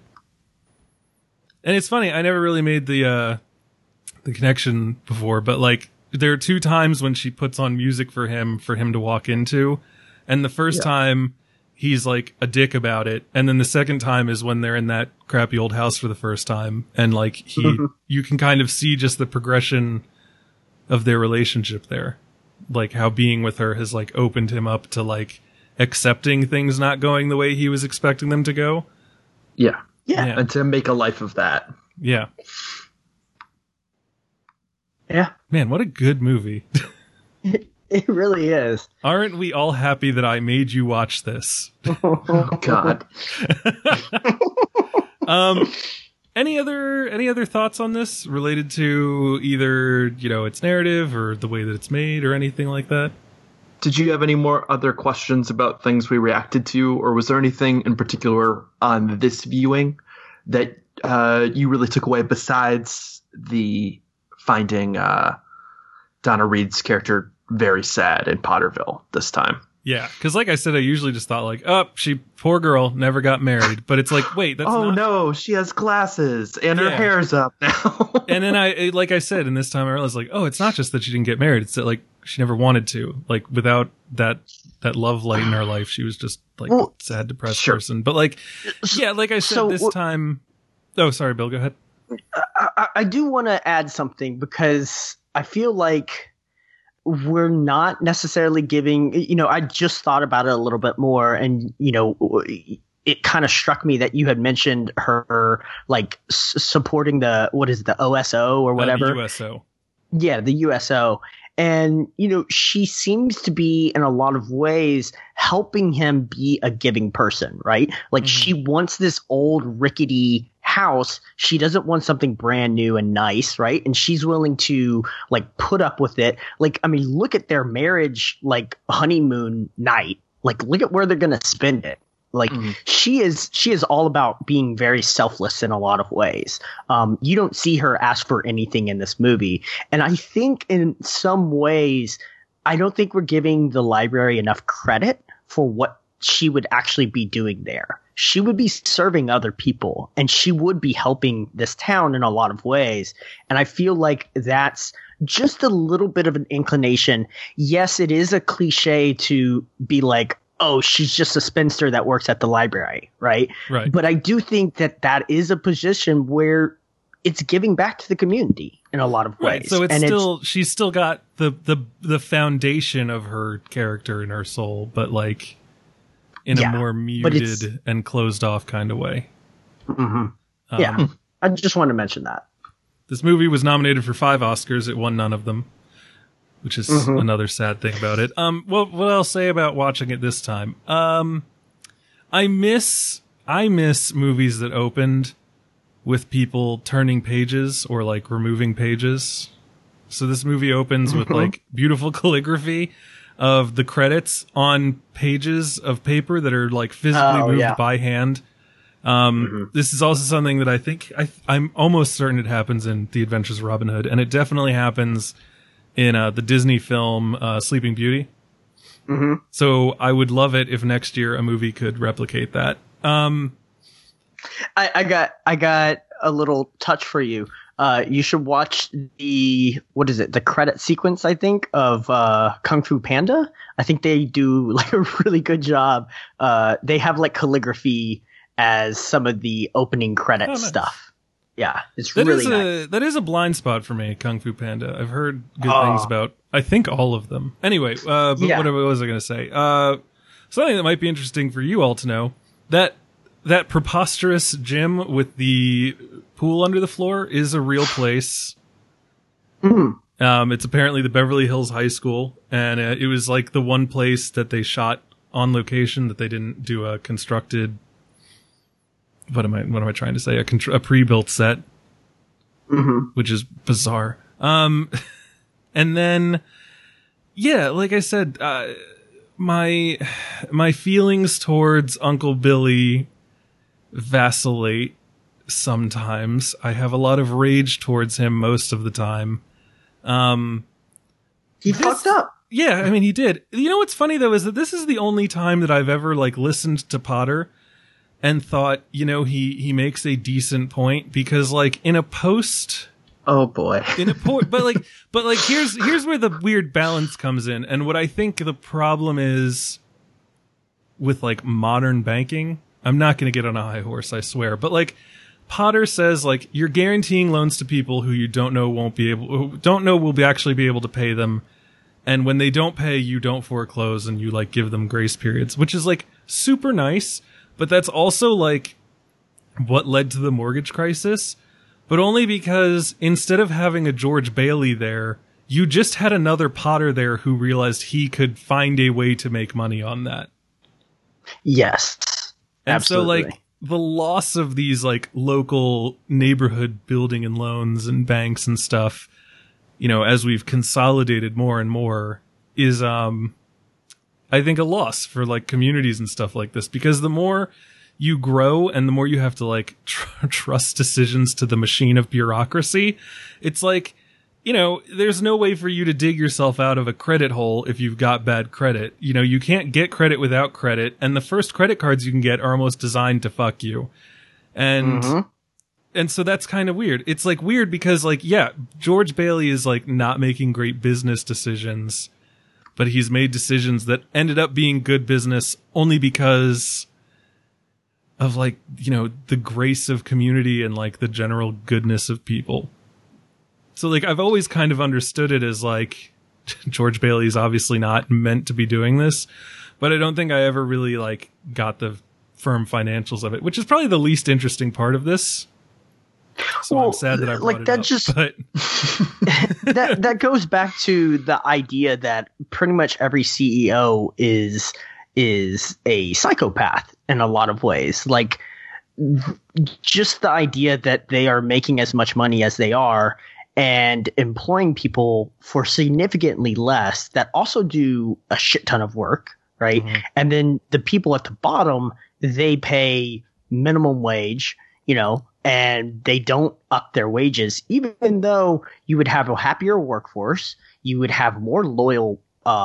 And it's funny, I never really made the connection before, but, like, there are two times when she puts on music for him to walk into, and the first time he's, like, a dick about it, and then the second time is when they're in that crappy old house for the first time, and, like, you can kind of see just the progression of their relationship there, like, how being with her has, like, opened him up to, like, accepting things not going the way he was expecting them to go. Yeah, and to make a life of that. Yeah. Yeah. Man, what a good movie. It really is. Aren't we all happy that I made you watch this? Oh, God. Any other thoughts on this related to either, its narrative or the way that it's made or anything like that? Did you have any more other questions about things we reacted to, or was there anything in particular on this viewing that you really took away besides the finding Donna Reed's character very sad in Potterville this time? Yeah, because like I said, I usually just thought, like, oh, poor girl, never got married. But it's like, wait, that's no, she has glasses and her hair's up now. And then like I said, and this time I realized, like, oh, it's not just that she didn't get married. It's that, like, she never wanted to. Like, without that love light in her life, she was just like sad, depressed sure. person. But like, yeah, like I said, this time. Oh, sorry, Bill. Go ahead. I do want to add something because I feel like we're not necessarily giving. I just thought about it a little bit more, and it kind of struck me that you had mentioned her like supporting the OSO or whatever. The USO. Yeah, the USO. And, she seems to be in a lot of ways helping him be a giving person, right? Like she wants this old rickety house. She doesn't want something brand new and nice, right? And she's willing to like put up with it. Like, I mean, look at their marriage, like honeymoon night. Like, look at where they're going to spend it. Like she is all about being very selfless in a lot of ways. You don't see her ask for anything in this movie. And I think in some ways, I don't think we're giving the library enough credit for what she would actually be doing there. She would be serving other people and she would be helping this town in a lot of ways. And I feel like that's just a little bit of an inclination. Yes, it is a cliche to be like, oh, she's just a spinster that works at the library, right? Right. But I do think that is a position where it's giving back to the community in a lot of ways. Right. So she's still got the foundation of her character in her soul, but like in a more muted and closed off kind of way. Yeah. I just wanted to mention that. This movie was nominated for 5 Oscars. It won none of them, which is another sad thing about it. What I'll say about watching it this time. I miss movies that opened with people turning pages or like removing pages. So this movie opens with like beautiful calligraphy of the credits on pages of paper that are like physically moved by hand. This is also something that I think I'm almost certain it happens in The Adventures of Robin Hood, and it definitely happens in the Disney film Sleeping Beauty. So I would love it if next year a movie could replicate that. I got a little touch for you. You should watch the credit sequence, I think, of Kung Fu Panda. I think they do like a really good job. They have like calligraphy as some of the opening credit stuff. Yeah, it's really nice. That is a blind spot for me, Kung Fu Panda. I've heard good things about, I think, all of them. Anyway, what was I going to say? Something that might be interesting for you all to know, that preposterous gym with the pool under the floor is a real place. It's apparently the Beverly Hills High School, and it was like the one place that they shot on location that they didn't do a constructed... What am I trying to say? A pre-built set, which is bizarre. And then, yeah, like I said, my feelings towards Uncle Billy vacillate sometimes. I have a lot of rage towards him most of the time. He fucked up. Yeah, I mean, he did. You know what's funny though is that this is the only time that I've ever like listened to Potter and thought, he makes a decent point, because like in a post, oh boy, but here's where the weird balance comes in. And what I think the problem is with like modern banking, I'm not going to get on a high horse, I swear, but like Potter says, like, you're guaranteeing loans to people who you don't know will actually be able to pay them. And when they don't pay, you don't foreclose and you like give them grace periods, which is like super nice. But that's also like what led to the mortgage crisis, but only because instead of having a George Bailey there, you just had another Potter there who realized he could find a way to make money on that. Yes. And absolutely. So like the loss of these like local neighborhood building and loans and banks and stuff, as we've consolidated more and more is, I think, a loss for like communities and stuff like this, because the more you grow and the more you have to like trust decisions to the machine of bureaucracy, it's like, there's no way for you to dig yourself out of a credit hole if you've got bad credit. You can't get credit without credit, and the first credit cards you can get are almost designed to fuck you. And so that's kind of weird. It's like weird because like, yeah, George Bailey is like not making great business decisions, but he's made decisions that ended up being good business only because of like, you know, the grace of community and like the general goodness of people. So like, I've always kind of understood it as like, George Bailey's obviously not meant to be doing this, but I don't think I ever really like got the firm financials of it, which is probably the least interesting part of this. So I'm sad that I brought it up. But that goes back to the idea that pretty much every CEO is a psychopath in a lot of ways. Like, just the idea that they are making as much money as they are and employing people for significantly less that also do a shit ton of work, right? Mm-hmm. And then the people at the bottom, they pay minimum wage, you know, and they don't up their wages, even though you would have a happier workforce, you would have more loyal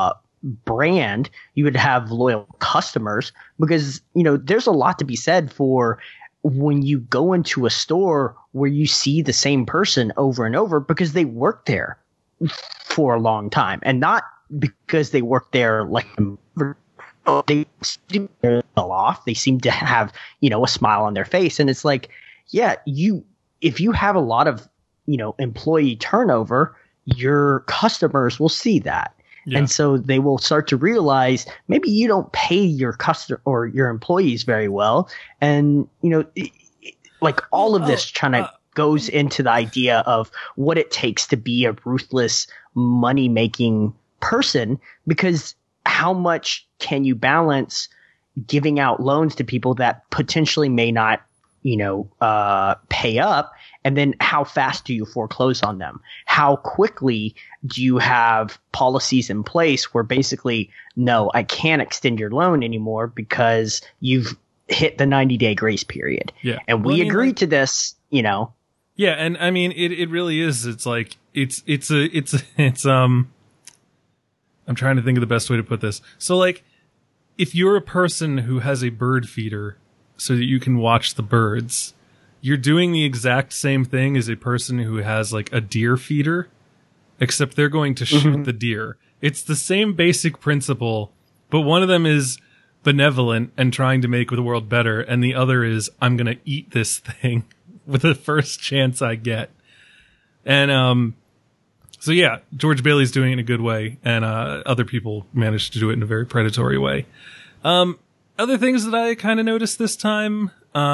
brand, you would have loyal customers, because, you know, there's a lot to be said for when you go into a store where you see the same person over and over because they worked there for a long time, and not because they worked there like they seem to off. They seem to have, you know, a smile on their face, and it's like, yeah, if you have a lot of, you know, employee turnover, your customers will see that. Yeah. And so they will start to realize maybe you don't pay your customer or your employees very well. And, you know, like all of this kind of goes into the idea of what it takes to be a ruthless money making person, because how much can you balance giving out loans to people that potentially may not, you know, pay up? And then how fast do you foreclose on them? How quickly do you have policies in place where basically, no, I can't extend your loan anymore because you've hit the 90-day grace period. Yeah. And we agreed to this, you know. Yeah. And I mean, it really is. It's like, it's I'm trying to think of the best way to put this. So like, if you're a person who has a bird feeder so that you can watch the birds, you're doing the exact same thing as a person who has like a deer feeder, except they're going to shoot the deer. It's the same basic principle, but one of them is benevolent and trying to make the world better, and the other is, I'm going to eat this thing with the first chance I get. And so yeah, George Bailey's doing it in a good way, and other people managed to do it in a very predatory way. Other things that I kind of noticed this time,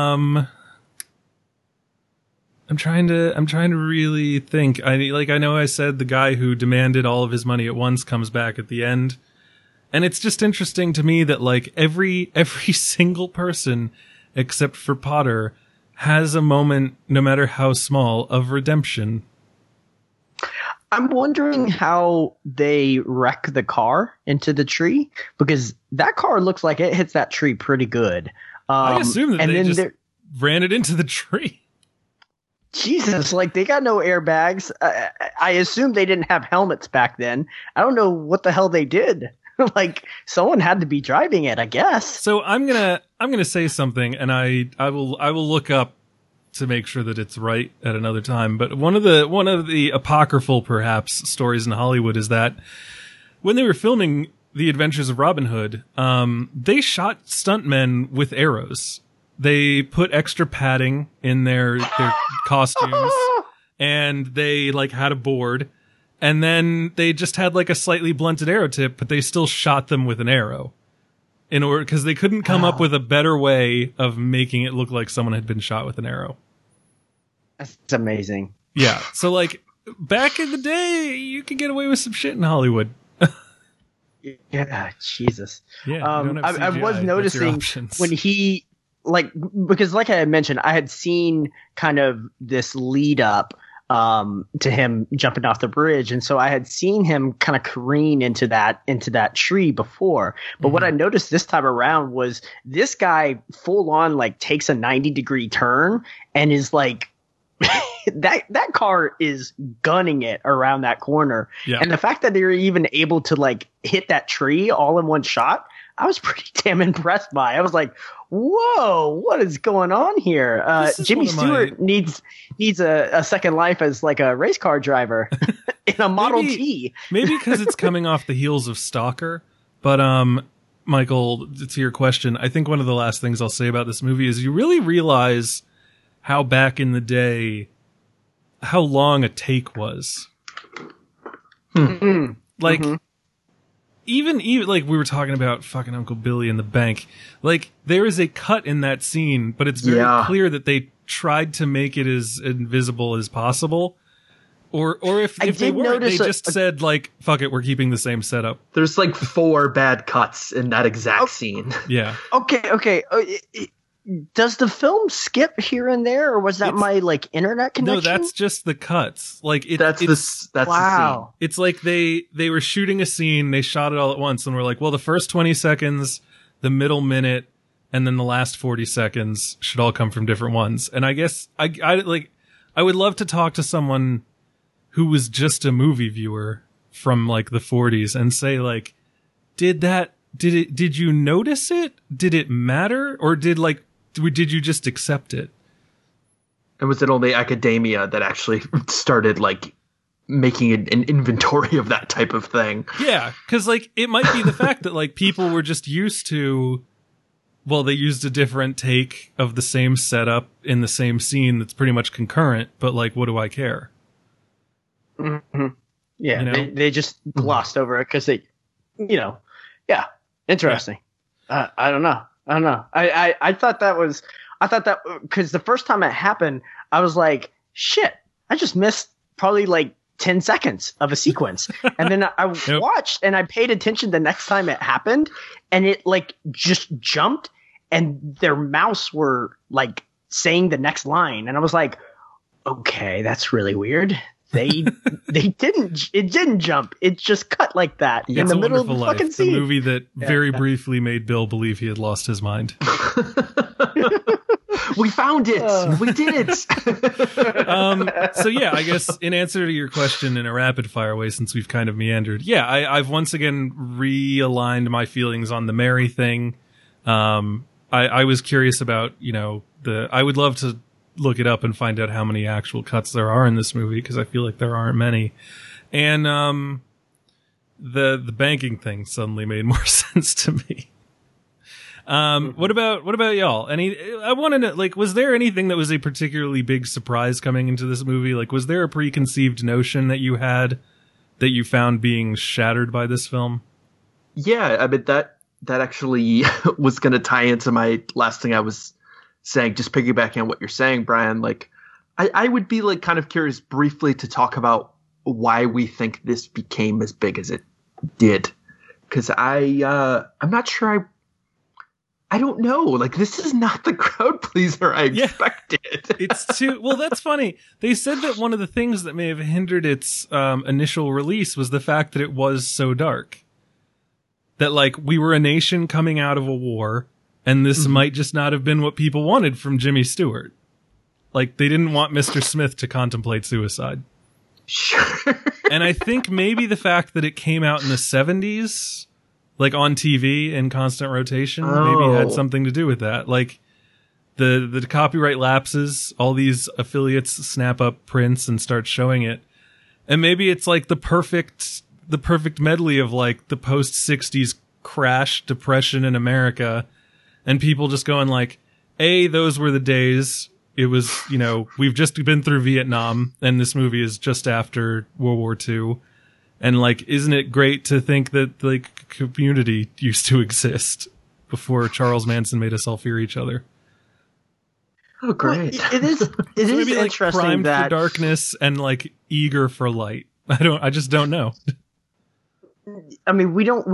I'm trying to really think. I know I said the guy who demanded all of his money at once comes back at the end. And it's just interesting to me that like every single person except for Potter has a moment, no matter how small, of redemption. I'm wondering how they wreck the car into the tree, because that car looks like it hits that tree pretty good. I assume that they just ran it into the tree. Jesus, like they got no airbags. I assume they didn't have helmets back then. I don't know what the hell they did. Like someone had to be driving it, I guess. So I'm gonna say something, and I will look up to make sure that it's right at another time. But one of the apocryphal perhaps stories in Hollywood is that when they were filming The Adventures of Robin Hood, they shot stuntmen with arrows. They put extra padding in their costumes, and they like had a board, and then they just had like a slightly blunted arrow tip, but they still shot them with an arrow in order, because they couldn't come up with a better way of making it look like someone had been shot with an arrow. That's amazing. Yeah. So like back in the day, you could get away with some shit in Hollywood. Yeah. Jesus. Yeah. I was noticing when he, like, because like I had mentioned, I had seen kind of this lead up to him jumping off the bridge, and so I had seen him kind of careen into that tree before. But what I noticed this time around was this guy full on like takes a 90-degree turn and is like that car is gunning it around that corner. Yeah. And the fact that they were even able to like hit that tree all in one shot, I was pretty damn impressed by. I was like, whoa, what is going on here? Jimmy Stewart needs a second life as like a race car driver in a Model T. Maybe because it's coming off the heels of Stalker. But Michael, to your question, I think one of the last things I'll say about this movie is you really realize how back in the day, how long a take was. Like, even like we were talking about fucking Uncle Billy in the bank. Like, there is a cut in that scene, but it's very clear that they tried to make it as invisible as possible. Or if they weren't, they just said, like, fuck it, we're keeping the same setup. There's like 4 bad cuts in that exact scene. Yeah. Okay. Does the film skip here and there, or was that my like internet connection? No, that's just the cuts. Like that's the scene. It's like they were shooting a scene, they shot it all at once, and we're like, well, the first 20 seconds, the middle minute, and then the last 40 seconds should all come from different ones. And I guess I would love to talk to someone who was just a movie viewer from like the 40s and say, like, did you notice it? Did it matter? Or did you just accept it? And was it only academia that actually started like making an inventory of that type of thing? Yeah, because like it might be the fact that like people were just used to, well, they used a different take of the same setup in the same scene that's pretty much concurrent, but like, what do I care? Mm-hmm. Yeah, you know? they just glossed over it because they, interesting. Yeah. I don't know. I thought that because the first time it happened, I was like, shit, I just missed probably like 10 seconds of a sequence. And then I watched and I paid attention the next time it happened, and it like just jumped and their mouths were like saying the next line. And I was like, okay, that's really weird. It didn't jump. It just cut like that in the middle of the fucking scene. The movie that very briefly made Bill believe he had lost his mind. We found it. We did it. So yeah, I guess in answer to your question in a rapid fire way, since we've kind of meandered, I've once again realigned my feelings on the Mary thing. I was curious about, I would love to look it up and find out how many actual cuts there are in this movie, because I feel like there aren't many. And the banking thing suddenly made more sense to me. What about y'all? I want to know, like, was there anything that was a particularly big surprise coming into this movie? Like, was there a preconceived notion that you had that you found being shattered by this film? Yeah, I mean, that actually was going to tie into my last thing I was saying, just piggybacking on what you're saying, Brian. Like, I would be like kind of curious briefly to talk about why we think this became as big as it did, because I'm not sure. I don't know. Like, this is not the crowd pleaser I expected. It's too well. That's funny. They said that one of the things that may have hindered its initial release was the fact that it was so dark. That like we were a nation coming out of a war. And this might just not have been what people wanted from Jimmy Stewart. Like, they didn't want Mr. Smith to contemplate suicide. Sure. And I think maybe the fact that it came out in the 70s, like on TV in constant rotation, maybe had something to do with that. Like, the copyright lapses, all these affiliates snap up prints and start showing it. And maybe it's like the perfect medley of like the post-60s crash depression in America. And people just going like, those were the days. It was, we've just been through Vietnam, and this movie is just after World War II. And like, isn't it great to think that like community used to exist before Charles Manson made us all fear each other? Oh, great! Well, it is maybe interesting, like primed that for darkness and like eager for light. I just don't know. I mean, we don't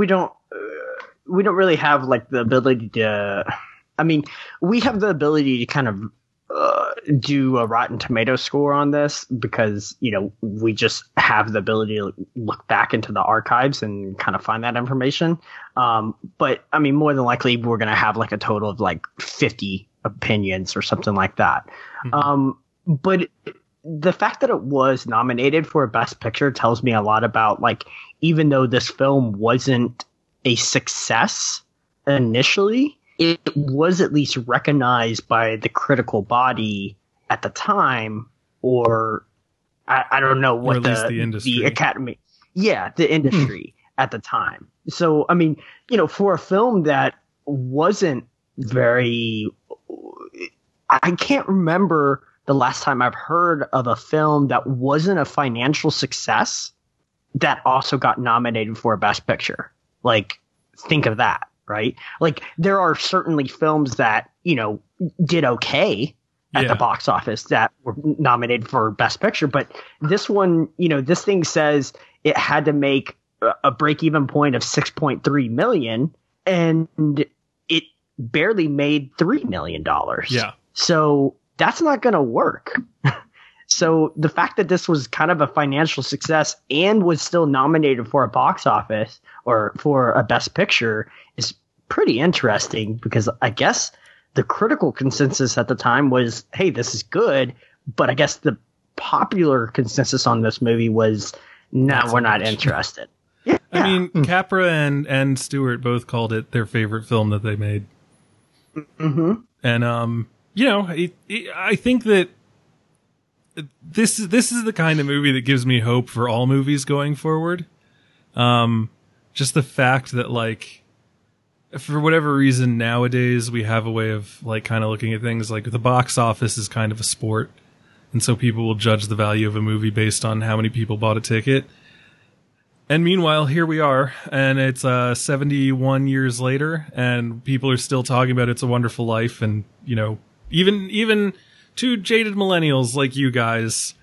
really have like the ability to. I mean, we have the ability to kind of do a Rotten Tomato score on this because we just have the ability to look back into the archives and kind of find that information. But I mean, more than likely, we're going to have like a total of like 50 opinions or something like that. Mm-hmm. But the fact that it was nominated for a Best Picture tells me a lot about like, even though this film wasn't a success initially, it was at least recognized by the critical body at the time, or I don't know what, or at least the industry. The Academy. Yeah, the industry at the time. So, I mean, for a film that wasn't very, I can't remember the last time I've heard of a film that wasn't a financial success that also got nominated for a Best Picture. Like, think of that, right? Like, there are certainly films that, did okay at the box office that were nominated for Best Picture, but this one, this thing says it had to make a break-even point of $6.3 million, and it barely made $3 million. Yeah. So that's not going to work. So the fact that this was kind of a financial success and was still nominated for a box office or for a Best Picture is pretty interesting, because I guess the critical consensus at the time was, hey, this is good. But I guess the popular consensus on this movie was, no, we're not interested. Yeah. I mean, Capra and Stewart both called it their favorite film that they made. Mm-hmm. And, I think that this is the kind of movie that gives me hope for all movies going forward. Just the fact that, like, for whatever reason nowadays we have a way of, like, kind of looking at things like the box office is kind of a sport. And so people will judge the value of a movie based on how many people bought a ticket. And meanwhile, here we are, and it's 71 years later, and people are still talking about It's a Wonderful Life, and, even two jaded millennials like you guys.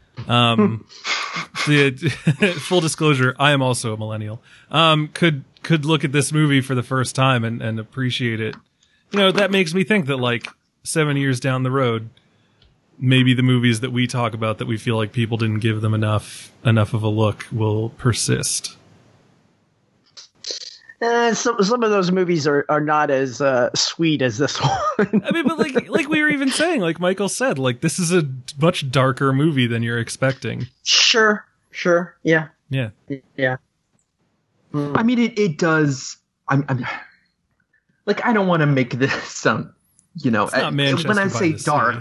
Full disclosure, I am also a millennial. Could look at this movie for the first time and appreciate it. That makes me think that, like, 7 years down the road, maybe the movies that we talk about that we feel like people didn't give them enough of a look will persist. Some of those movies are not as sweet as this one. I mean, but like we were even saying, like Michael said, like, this is a much darker movie than you're expecting. Sure. Yeah. I mean, it does. I'm like, I don't want to make this sound, it's not Manchester when I say dark,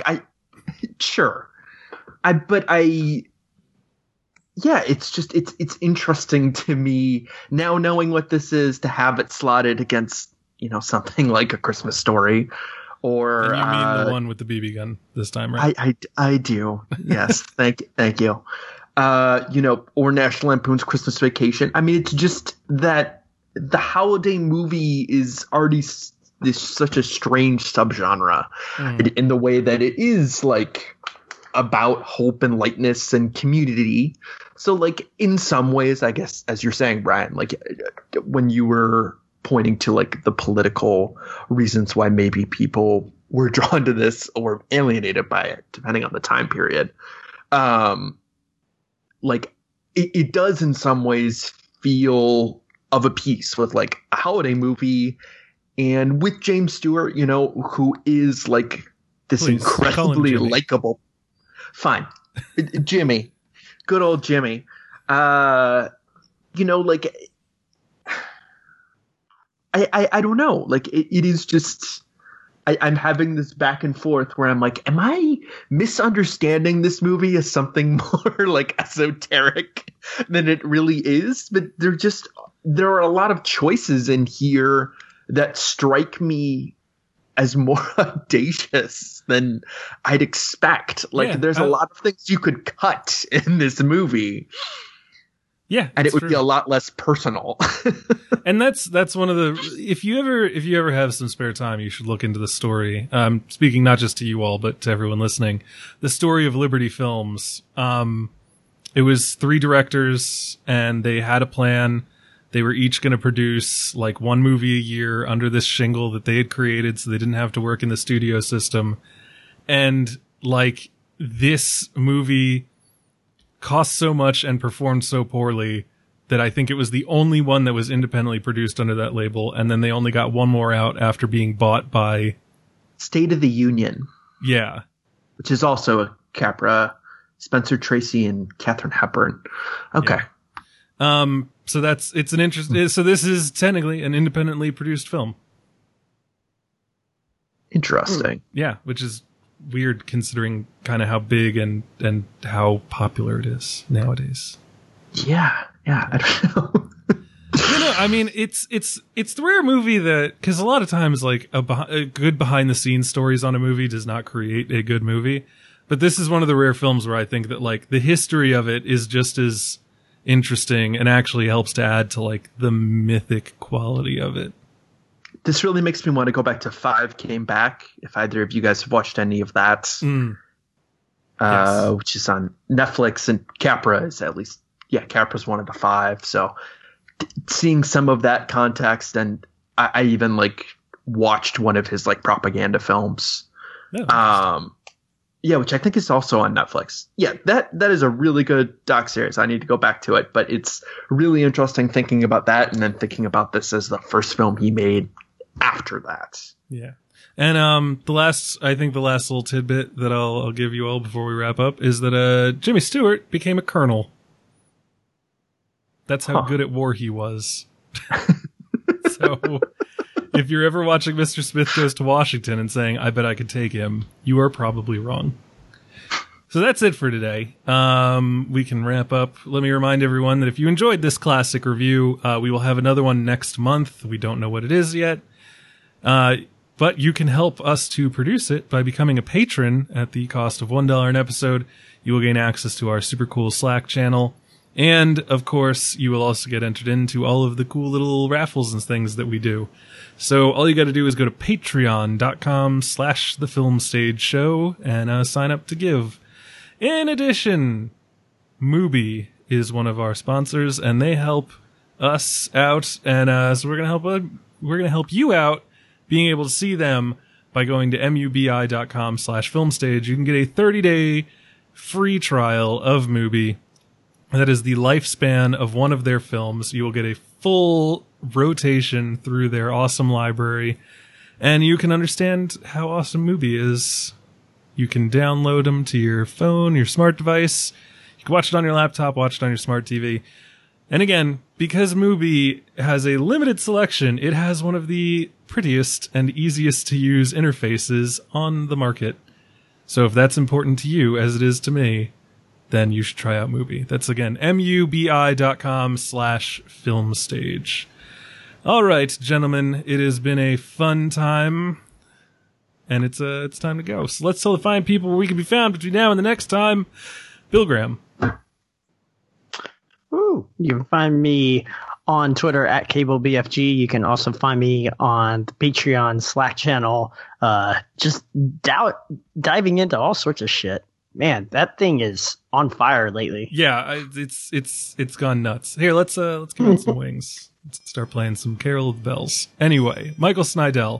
it's interesting to me now, knowing what this is, to have it slotted against, something like A Christmas Story, or and you mean the one with the BB gun this time, right? I do. Yes. Thank you. Or National Lampoon's Christmas Vacation. I mean, it's just that the holiday movie is already such a strange subgenre in the way that it is, like, about hope and lightness and community. So, like, in some ways, I guess, as you're saying, Brian, like, when you were pointing to, like, the political reasons why maybe people were drawn to this or alienated by it, depending on the time period, like, it does in some ways feel of a piece with, like, a holiday movie, and with James Stewart, who is, like, this incredibly likable. Fine. Jimmy. Good old Jimmy. Like, I don't know. Like, it is just, I'm having this back and forth where I'm like, am I misunderstanding this movie as something more, like, esoteric than it really is? But there are a lot of choices in here that strike me as more audacious than I'd expect. Like, there's a lot of things you could cut in this movie. Yeah. And it would be a lot less personal. And that's one of the, if you ever have some spare time, you should look into the story. Speaking not just to you all, but to everyone listening, the story of Liberty Films. It was 3 directors, and they had a plan. They were each going to produce, like, 1 movie a year under this shingle that they had created, so they didn't have to work in the studio system. And, like, this movie cost so much and performed so poorly that I think it was the only one that was independently produced under that label. And then they only got 1 more out after being bought by State of the Union. Yeah. Which is also a Capra, Spencer Tracy and Katharine Hepburn. Okay. Yeah. So so this is technically an independently produced film. Interesting. Yeah, which is weird considering kind of how big and how popular it is nowadays. Yeah, I don't know. I mean, it's the rare movie that, because a lot of times, like, a good behind-the-scenes stories on a movie does not create a good movie. But this is one of the rare films where I think that, like, the history of it is just as interesting and actually helps to add to, like, the mythic quality of it. This really makes me want to go back to 5 Came Back, if either of you guys have watched any of that. Yes. Which is on Netflix, and Capra is Capra's one of the 5, so seeing some of that context, and I even like watched one of his like propaganda films. Which I think is also on Netflix. Yeah, that is a really good doc series. I need to go back to it, but it's really interesting thinking about that and then thinking about this as the first film he made after that. Yeah. And the last little tidbit that I'll give you all before we wrap up is that Jimmy Stewart became a colonel. That's how good at war he was. So if you're ever watching Mr. Smith Goes to Washington and saying, I bet I could take him, you are probably wrong. So that's it for today. We can wrap up. Let me remind everyone that if you enjoyed this classic review, we will have another one next month. We don't know what it is yet. But you can help us to produce it by becoming a patron at the cost of $1 an episode. You will gain access to our super cool Slack channel. And, of course, you will also get entered into all of the cool little raffles and things that we do. So all you got to do is go to patreon.com/thefilmstageshow and sign up to give. In addition, Mubi is one of our sponsors, and they help us out. And so we're gonna help you out being able to see them by going to mubi.com/filmstage. You can get a 30-day free trial of Mubi. That is the lifespan of one of their films. You will get a full rotation through their awesome library, and you can understand how awesome Mubi is. You can download them to your phone, your smart device. You can watch it on your laptop, watch it on your smart TV. And again, because Mubi has a limited selection, it has one of the prettiest and easiest to use interfaces on the market. So if that's important to you, as it is to me, then you should try out Mubi. That's, again, mubi.com/filmstage. All right, gentlemen, it has been a fun time, and it's time to go. So let's tell the fine people where we can be found between now and the next time. Bill Graham. Ooh, you can find me on Twitter at CableBFG. You can also find me on the Patreon Slack channel, just diving into all sorts of shit. Man, that thing is on fire lately. Yeah, it's gone nuts. Here, let's give it some wings. Let's start playing some Carol of the Bells. Anyway, Michael Snydell.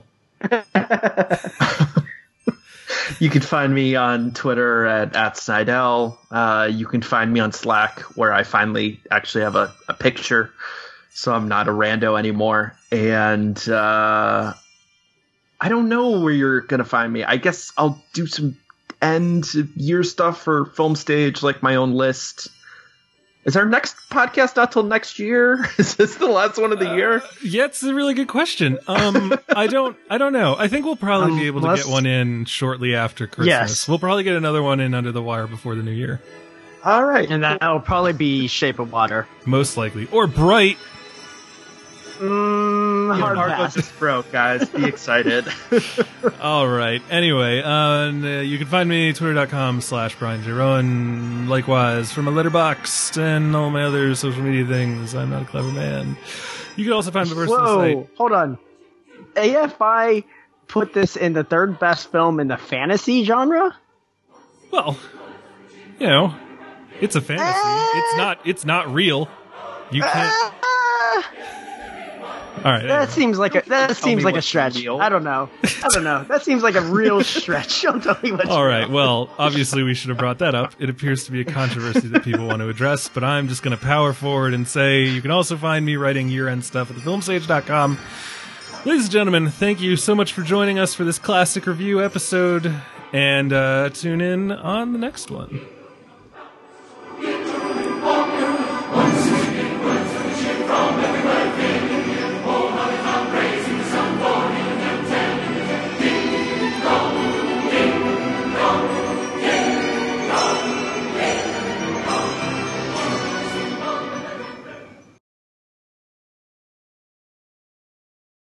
You can find me on Twitter at Snydell. You can find me on Slack, where I finally actually have a picture, so I'm not a rando anymore. And I don't know where you're going to find me. I guess I'll do some end year stuff for Film Stage, like my own list. Is our next podcast not till next year? Is this the last one of the year? Yeah, it's a really good question. I don't know. I think we'll probably be able to get one in shortly after Christmas. Yes. We'll probably get another one in under the wire before the new year. All right. And that'll probably be Shape of Water. Most likely. Or Bright. Hard pass. Just broke, guys. Be excited. All right. Anyway, you can find me twitter.com/Brian J. Rowan. Likewise, from a Letterboxd and all my other social media things. I'm not a clever man. You can also find my personal site. Hold on. AFI put this in the third best film in the fantasy genre? Well, you know, it's a fantasy. It's not real. You can't. All right. That seems like a stretch. I don't know. That seems like a real stretch. Don't tell me what. All right. Well, obviously we should have brought that up. It appears to be a controversy that people want to address, but I'm just going to power forward and say you can also find me writing year-end stuff at thefilmstage.com. Ladies and gentlemen, thank you so much for joining us for this classic review episode, and tune in on the next one.